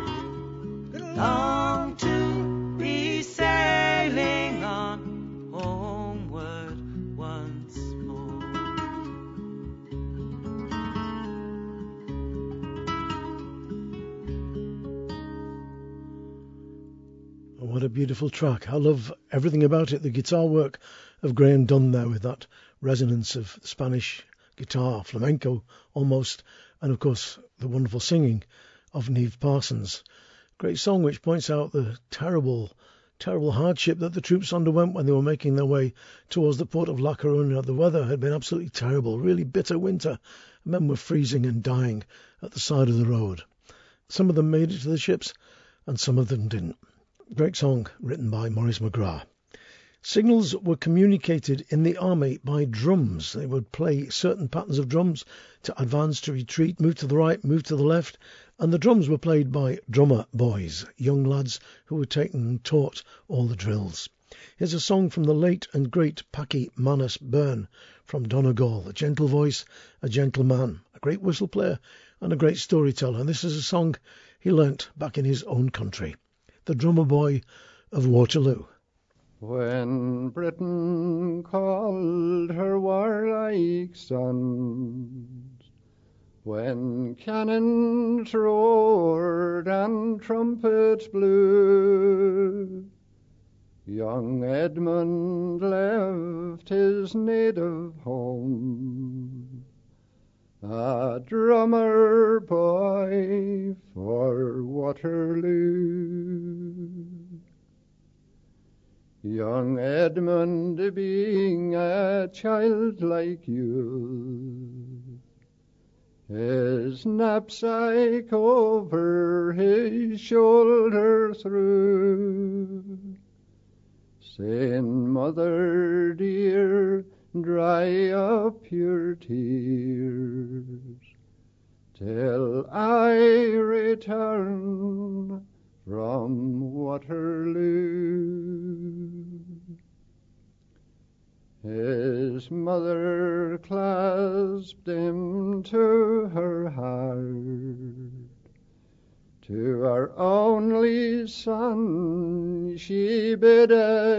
Longed to be sailing on homeward once more. What a beautiful track. I love everything about it. The guitar work of Graham Dunn there with that resonance of Spanish guitar, flamenco almost, and of course the wonderful singing of Niamh Parsons. Great song which points out the terrible terrible hardship that the troops underwent when they were making their way towards the port of La Coruña. The weather had been absolutely terrible, really bitter winter. Men were freezing and dying at the side of the road. Some of them made it to the ships, and some of them didn't. Great song written by Maurice McGrath. Signals were communicated in the army by drums. They would play certain patterns of drums to advance, to retreat, move to the right, move to the left, and the drums were played by drummer boys, young lads who were taken and taught all the drills. Here's a song from the late and great Packy Manus Byrne from Donegal, a gentle voice, a gentle man, a great whistle player and a great storyteller. And this is a song he learnt back in his own country, The Drummer Boy of Waterloo. When Britain called her warlike sons, when cannons roared and trumpets blew, young Edmund left his native home, a drummer boy for Waterloo. Young Edmund, being a childlike youth, his knapsack over his shoulder threw, saying, "Mother dear, dry up your tears till I return from Waterloo." His mother clasped him to her heart. To our only son she bid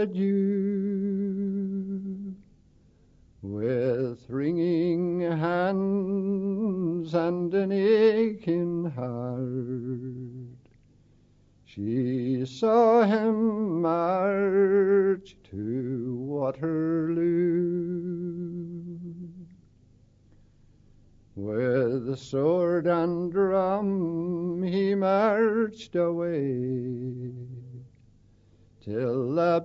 adieu. With wringing hands and an aching heart, she saw him march to Waterloo. With sword and drum he marched away, till the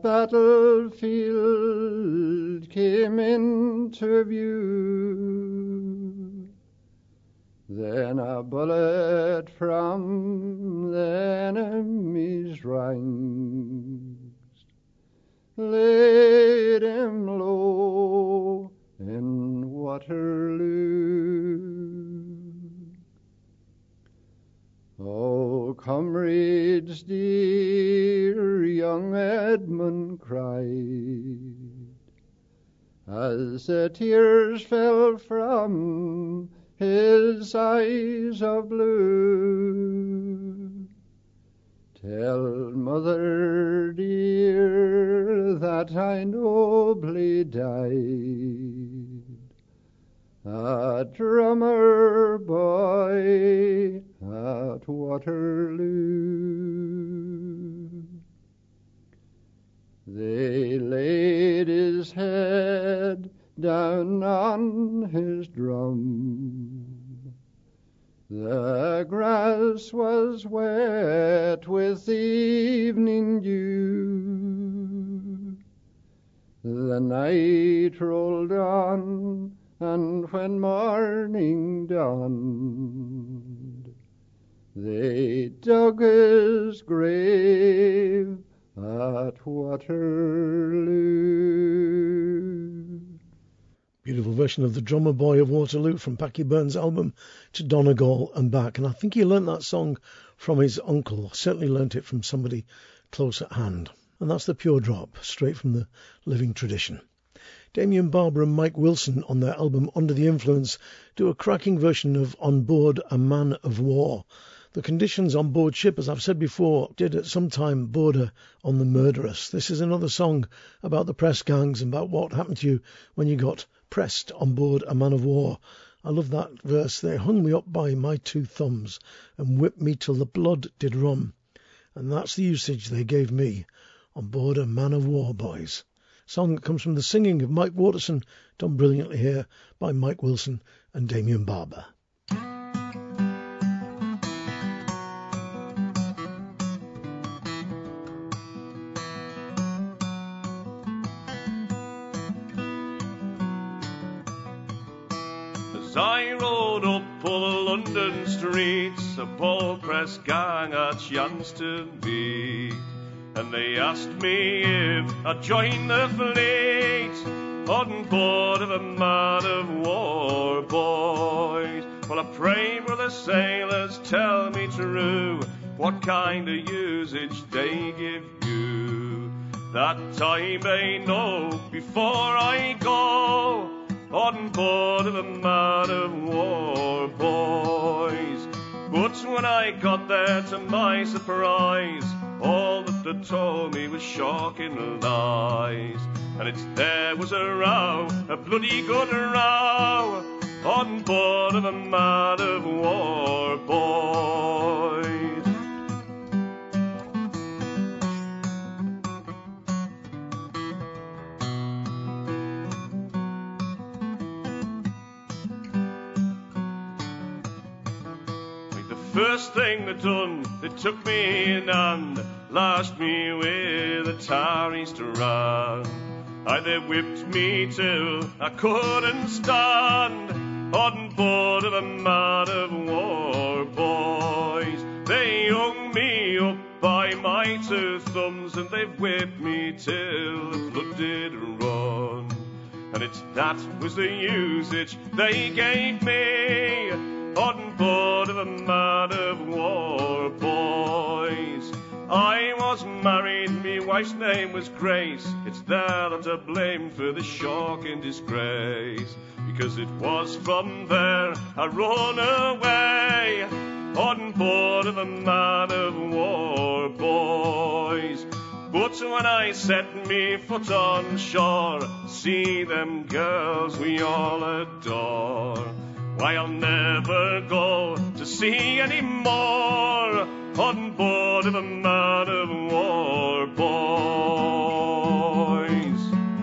battlefield came into view. Then a bullet from the enemy's ranks laid him low in Waterloo. Oh, comrades dear, young Edmund cried, as the tears fell from his eyes of blue. Tell mother dear that I nobly died, a drummer boy at Waterloo. They laid his head down on his drum. The grass was wet with the evening dew. The night rolled on, and when morning dawned, they dug his grave at Waterloo. Beautiful version of The Drummer Boy of Waterloo from Packy Byrne's album To Donegal and Back. And I think he learnt that song from his uncle, certainly learnt it from somebody close at hand. And that's the pure drop, straight from the living tradition. Damien Barber and Mike Wilson on their album Under the Influence do a cracking version of On Board a Man of War. The conditions on board ship, as I've said before, did at some time border on the murderous. This is another song about the press gangs and about what happened to you when you got pressed on board a man of war. I love that verse. They hung me up by my two thumbs and whipped me till the blood did run. And that's the usage they gave me on board a man of war, boys. Song that comes from the singing of Mike Waterson, done brilliantly here by Mike Wilson and Damien Barber. As I rode up all the London streets, a ball-press gang I chanced to meet, and they asked me if I'd join the fleet on board of a man-of-war, boys. Well, I pray will the sailors tell me true what kind of usage they give you, that I may know before I go on board of a man-of-war, boys. But when I got there, to my surprise, all that they told me was shocking lies. And it's there was a row, a bloody good row, on board of a man-of-war, boys. First thing they done, they took me in and lashed me with a tarry strand. Aye, they whipped me till I couldn't stand on board of a man-of-war, boys. They hung me up by my two thumbs and they whipped me till the blood did run. And it's that was the usage they gave me on board of a man-of-war, boys. I was married, me wife's name was Grace. It's there I'm to blame for the shock and disgrace, because it was from there I run away on board of a man-of-war, boys. But when I set me foot on shore, see them girls we all adore, why, I'll never go to sea any more on board of a man-of-war, boys.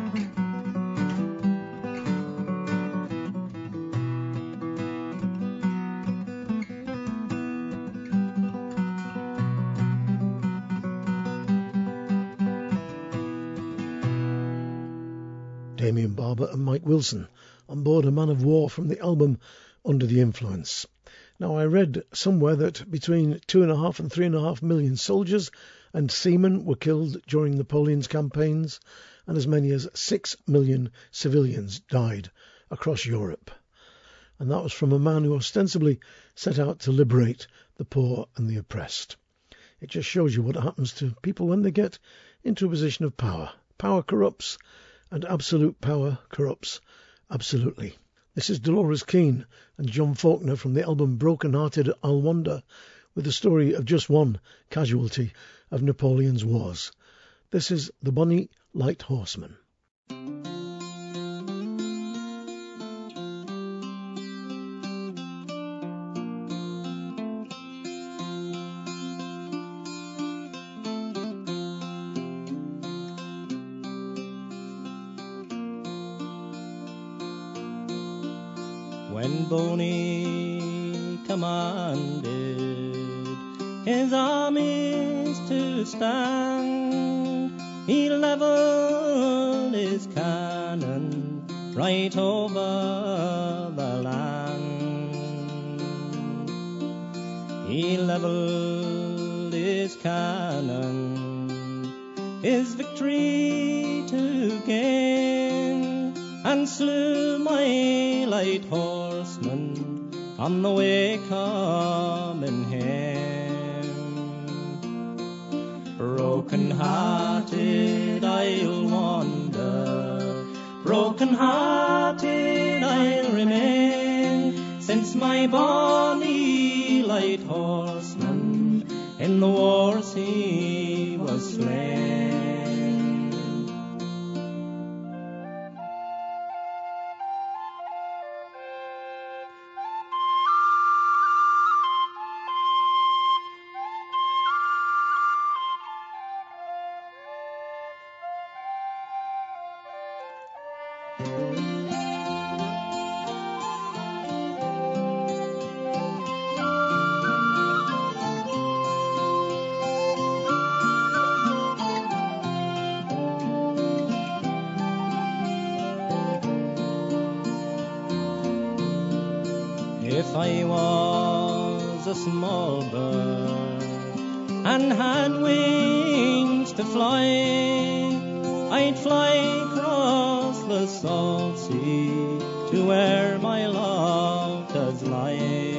Damien Barber and Mike Wilson on board a man-of-war from the album Under the Influence. Now, I read somewhere that between two and a half and three and a half million soldiers and seamen were killed during Napoleon's campaigns, and as many as six million civilians died across Europe. And that was from a man who ostensibly set out to liberate the poor and the oppressed. It just shows you what happens to people when they get into a position of power. Power corrupts, and absolute power corrupts absolutely. This is Dolores Keane and John Faulkner from the album Broken Hearted I'll Wander, with the story of just one casualty of Napoleon's wars. This is The Bonny Light Horseman. When Boney commanded his armies to stand, he levelled his cannon right over the land. He levelled his cannon, his victory to gain, and slew my light horseman on the way coming home. Broken-hearted I'll wander, broken-hearted I'll remain, since my bonny light horseman in the wars he was slain. If I was a small bird and had wings to fly, I'd fly across the salt sea to where my love does lie.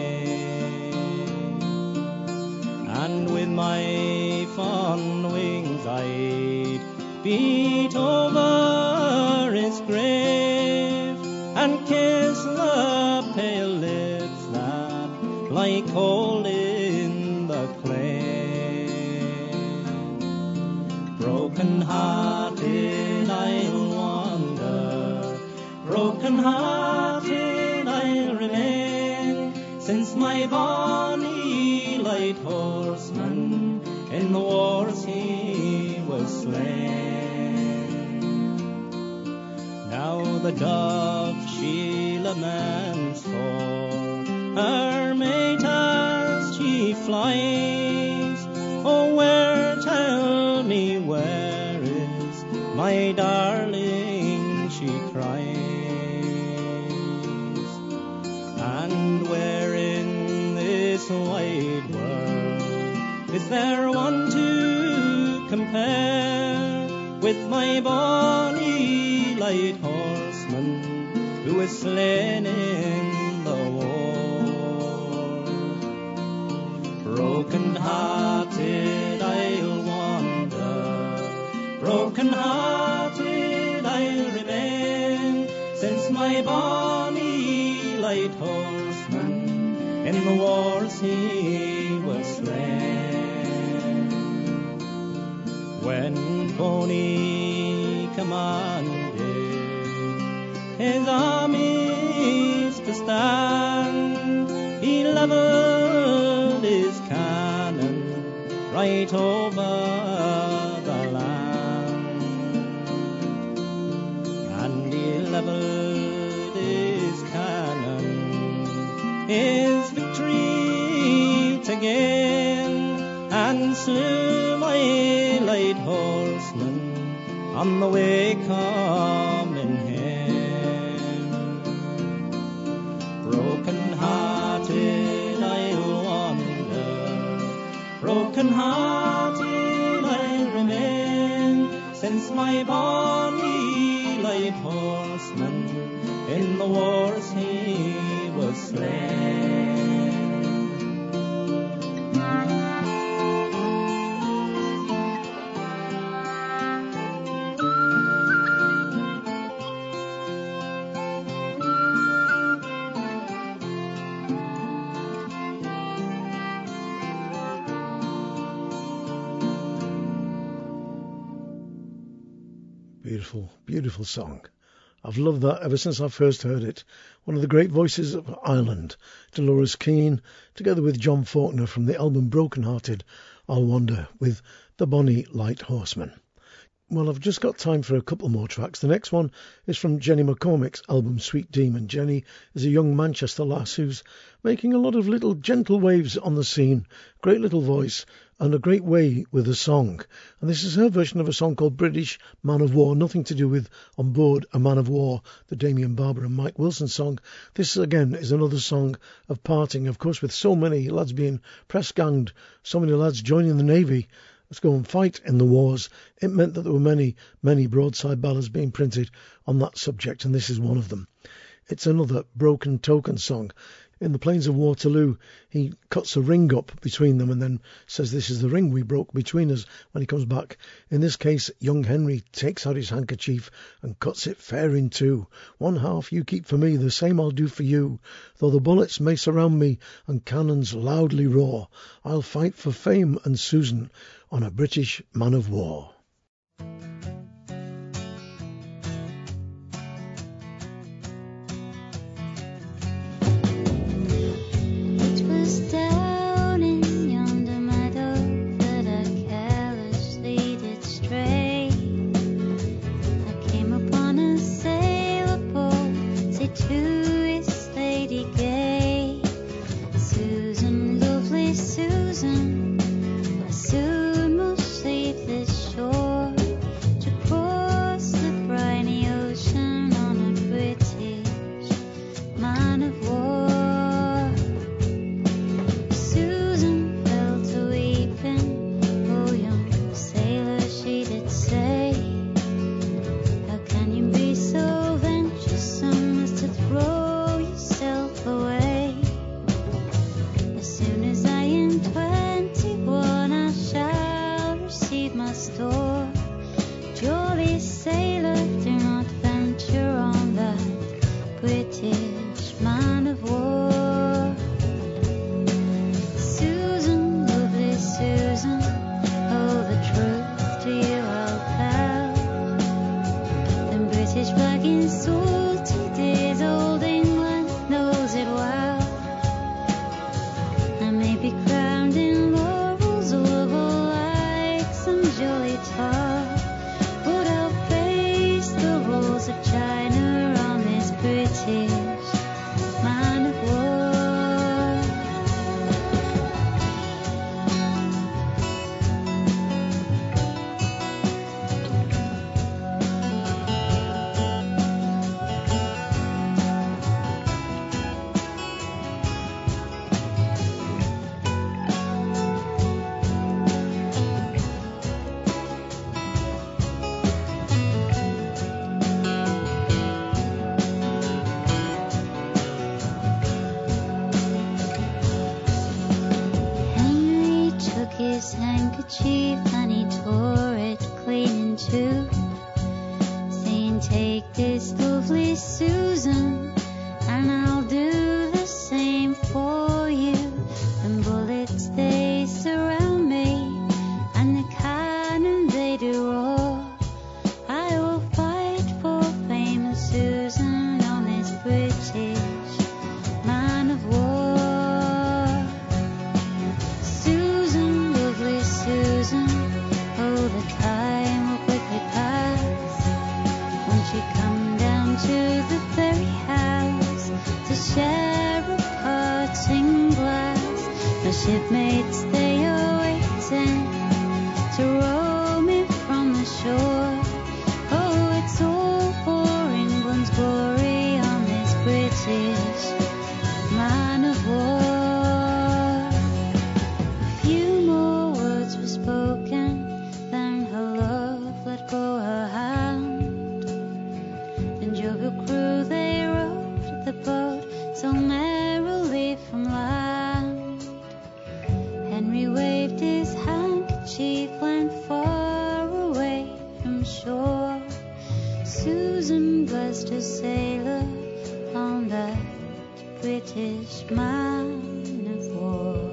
And with my fond wings I'd beat over his grave and kiss the pale lips that lie cold in the clay. Broken-hearted I'll wander, broken-hearted I'll remain, since my bonny light horseman in the wars he was slain. Now the dove she laments for her mate as she flies. Oh, where, tell me, where is my darling, she cries. And where in this wide world is there one to compare with my bonny light horseman who is slain in the war? Broken-hearted I'll wander, broken-hearted I'll remain, since my bonny light horseman in the wars he was slain. When Boney commanded his armies to stand, he levelled his cannon right over the land. And he levelled his cannon, his victory to gain, and slew my light horseman on the way coming home. Broken-hearted I'll wander, broken-hearted I'll remain, since my bonny light horseman in the wars he was slain. Beautiful, beautiful song. I've loved that ever since I first heard it. One of the great voices of Ireland, Dolores Keane, together with John Faulkner from the album Broken-Hearted, I'll Wander, with The Bonny Light Horseman. Well, I've just got time for a couple more tracks. The next one is from Jenny McCormick's album Sweet Demon. Jenny is a young Manchester lass who's making a lot of little gentle waves on the scene. Great little voice and a great way with a song. And this is her version of a song called British Man of War, nothing to do with On Board a Man of War, the Damien Barber and Mike Wilson song. This, again, is another song of parting, of course, with so many lads being press-ganged, so many lads joining the Navy. Let's go and fight in the wars. It meant that there were many, many broadside ballads being printed on that subject, and this is one of them. It's another broken token song. In the Plains of Waterloo, he cuts a ring up between them and then says, "This is the ring we broke between us," when he comes back. In this case, young Henry takes out his handkerchief and cuts it fair in two. "One half you keep for me, the same I'll do for you. Though the bullets may surround me and cannons loudly roar, I'll fight for fame and Susan on a British man of war." Down in yonder meadow that I carelessly did stray, I came upon a sailor boy, say to his lady gay, "Susan, lovely Susan, I soon must leave this shore. bully sailor, do not venture on that British man of war. Susan, lovely Susan, oh, the truth to you I'll tell. The British flag is salted, is old England knows it well. I may be crowned in laurels oval like some jolly tar, but I'll face the walls of China on this British man of war. Henry took his handkerchief and he tore it clean in two, saying, take this lovely Susan and I'll do the same for you. When bullets they surround me and the cannon they do roar, I will fight for famous Susan on this British man of war. Susan, lovely Susan, oh, the time will quickly pass. Won't you come down to the ferry house to share a parting glass? My shipmates, they are waiting to row me from the shore. Oh, it's all for England's glory on this British man of war. A few more words were spoken, then her love let go her hand. And jovial crew they rowed the boat so merrily from land. Henry waved his handkerchief, went far away from shore. Susan blessed her sailor on that British man of war.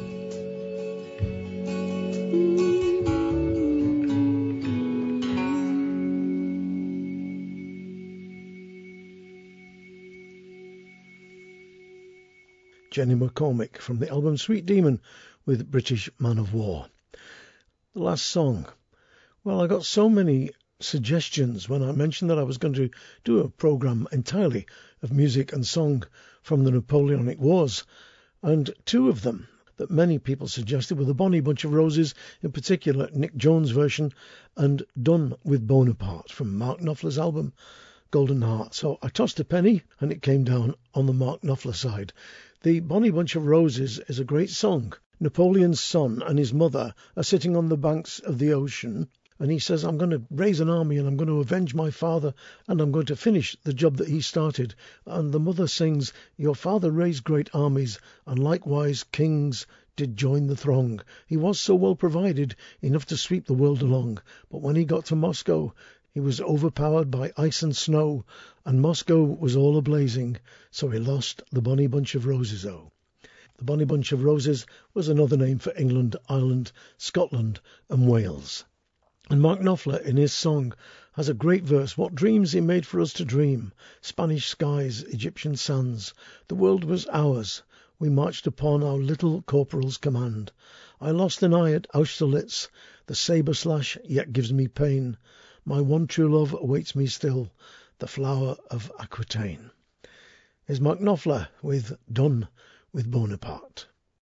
Jenny McCormick from the album Sweet Demon with British Man of War. The last song. Well, I got so many suggestions when I mentioned that I was going to do a programme entirely of music and song from the Napoleonic Wars, and two of them that many people suggested were the Bonnie Bunch of Roses, in particular Nick Jones' version, and Done with Bonaparte from Mark Knopfler's album Golden Heart. So I tossed a penny and it came down on the Mark Knopfler side. The Bonnie Bunch of Roses is a great song. Napoleon's son and his mother are sitting on the banks of the ocean, and he says, I'm going to raise an army and I'm going to avenge my father and I'm going to finish the job that he started. And the mother sings, your father raised great armies and likewise kings did join the throng. He was so well provided, enough to sweep the world along. But when he got to Moscow, he was overpowered by ice and snow, and Moscow was all a-blazing, so he lost the Bonnie Bunch of Roses, oh. The Bonnie Bunch of Roses was another name for England, Ireland, Scotland and Wales. And Mark Knopfler, in his song, has a great verse. What dreams he made for us to dream. Spanish skies, Egyptian sands. The world was ours. We marched upon our little corporal's command. I lost an eye at Austerlitz. The sabre slash yet gives me pain. My one true love awaits me still, the flower of Aquitaine. Here's Mark Knopfler with Done with Bonaparte.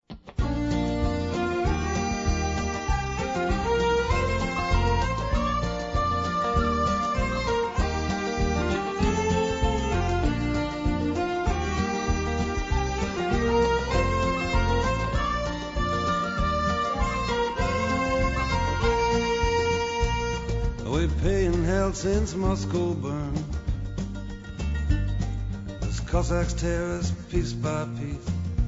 We've paying hell since Moscow burned, as Cossacks tear us piece by piece.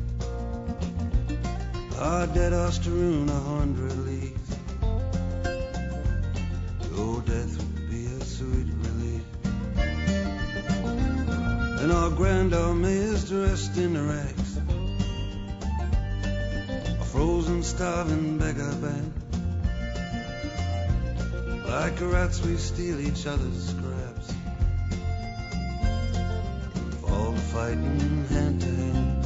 Our dead are strewn a hundred leagues. Your death would and our grand army is dressed in the rags. A frozen, starving beggar band. Like rats we steal each other's scraps, fall to fighting hand to hand.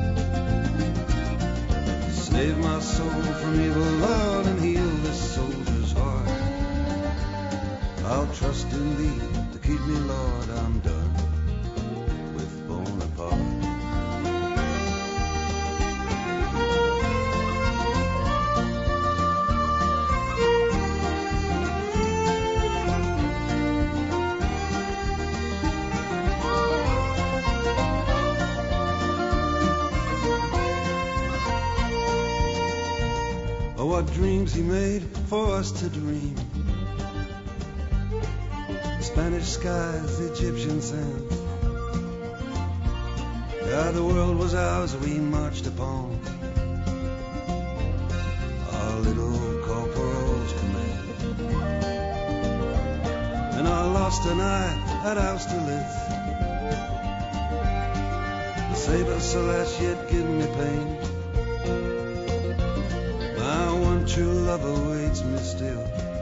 Save my soul from evil, Lord, and heal this soldier's heart. I'll trust in thee to keep me, Lord, I'm done with Bonaparte. What dreams he made for us to dream. Spanish skies, Egyptian sands. Yeah, the world was ours, we marched upon our little corporal's command. And I lost an eye at Austerlitz. The saber slash yet give me pain. My one true love awaits me still,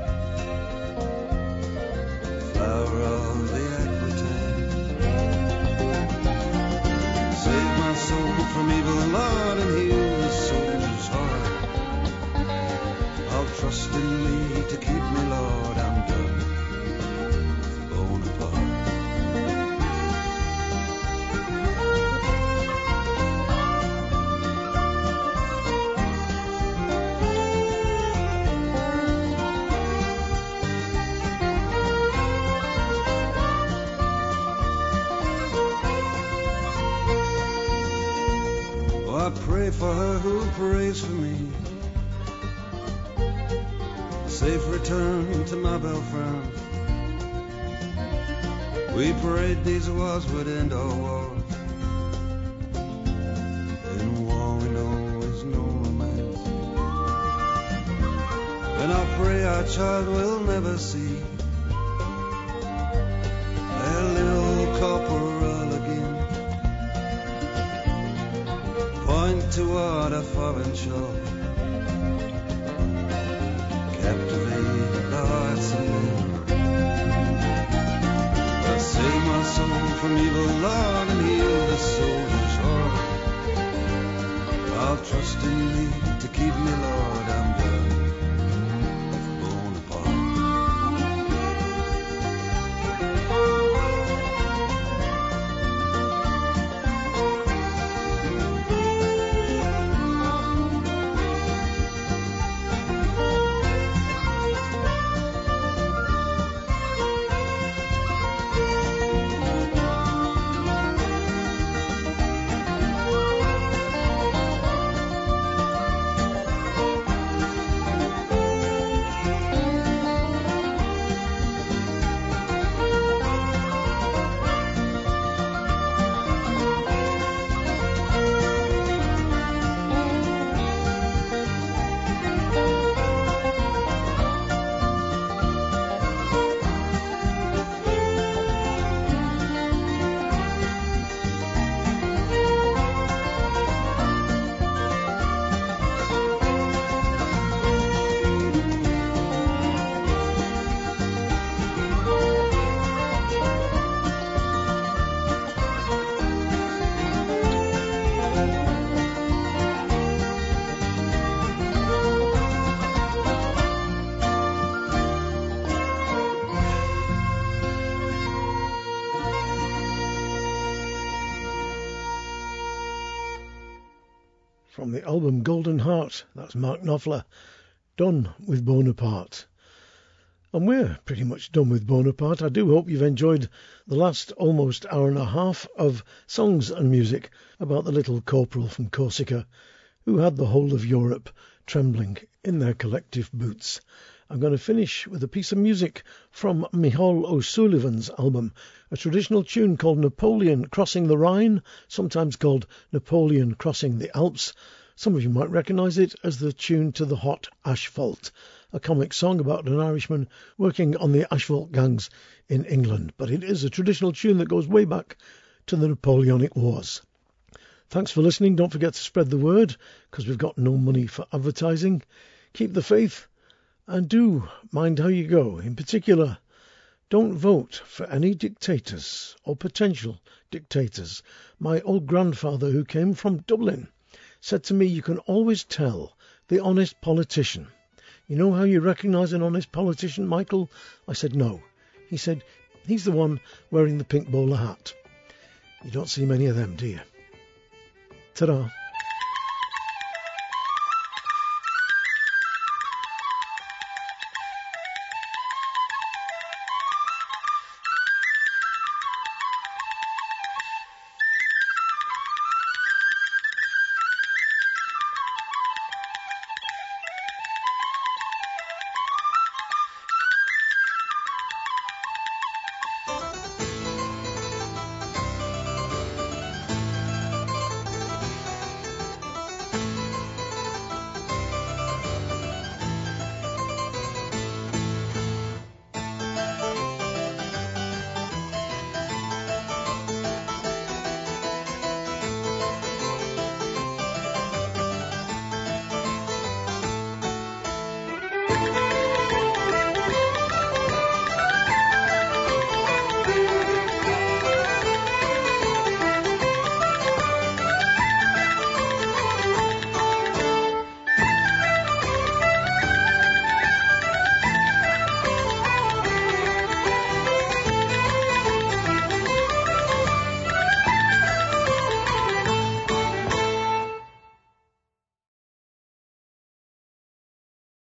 flower of the Aquitaine. Save my soul from evil, Lord, and heal the soldier's heart. I'll trust in thee to keep me, Lord, I'm done with Bonaparte. I pray for her who prays for me. Safe return to my Belfrance. We prayed these wars would end all wars. In war we know is no romance. And I pray our child will never see their little corporal again. Point toward a foreign shore, captivate the hearts of men. I save my soul from evil, Lord, and heal the soldier's heart. I'll trust in thee to keep me, Lord, I'm done with Bonaparte. From the album Golden Heart, that's Mark Knopfler, done with Bonaparte. And we're pretty much done with Bonaparte. I do hope you've enjoyed the last almost hour and a half of songs and music about the little corporal from Corsica who had the whole of Europe trembling in their collective boots. I'm going to finish with a piece of music from Micheál O'Sullivan's album, a traditional tune called Napoleon Crossing the Rhine, sometimes called Napoleon Crossing the Alps. Some of you might recognise it as the tune to The Hot Asphalt, a comic song about an Irishman working on the asphalt gangs in England. But it is a traditional tune that goes way back to the Napoleonic Wars. Thanks for listening. Don't forget to spread the word, because we've got no money for advertising. Keep the faith, and do mind how you go. In particular, don't vote for any dictators or potential dictators. My old grandfather, who came from Dublin, said to me, you can always tell the honest politician. You know how you recognise an honest politician, Michael? I said, no. He said, he's the one wearing the pink bowler hat. You don't see many of them, do you? Ta-da.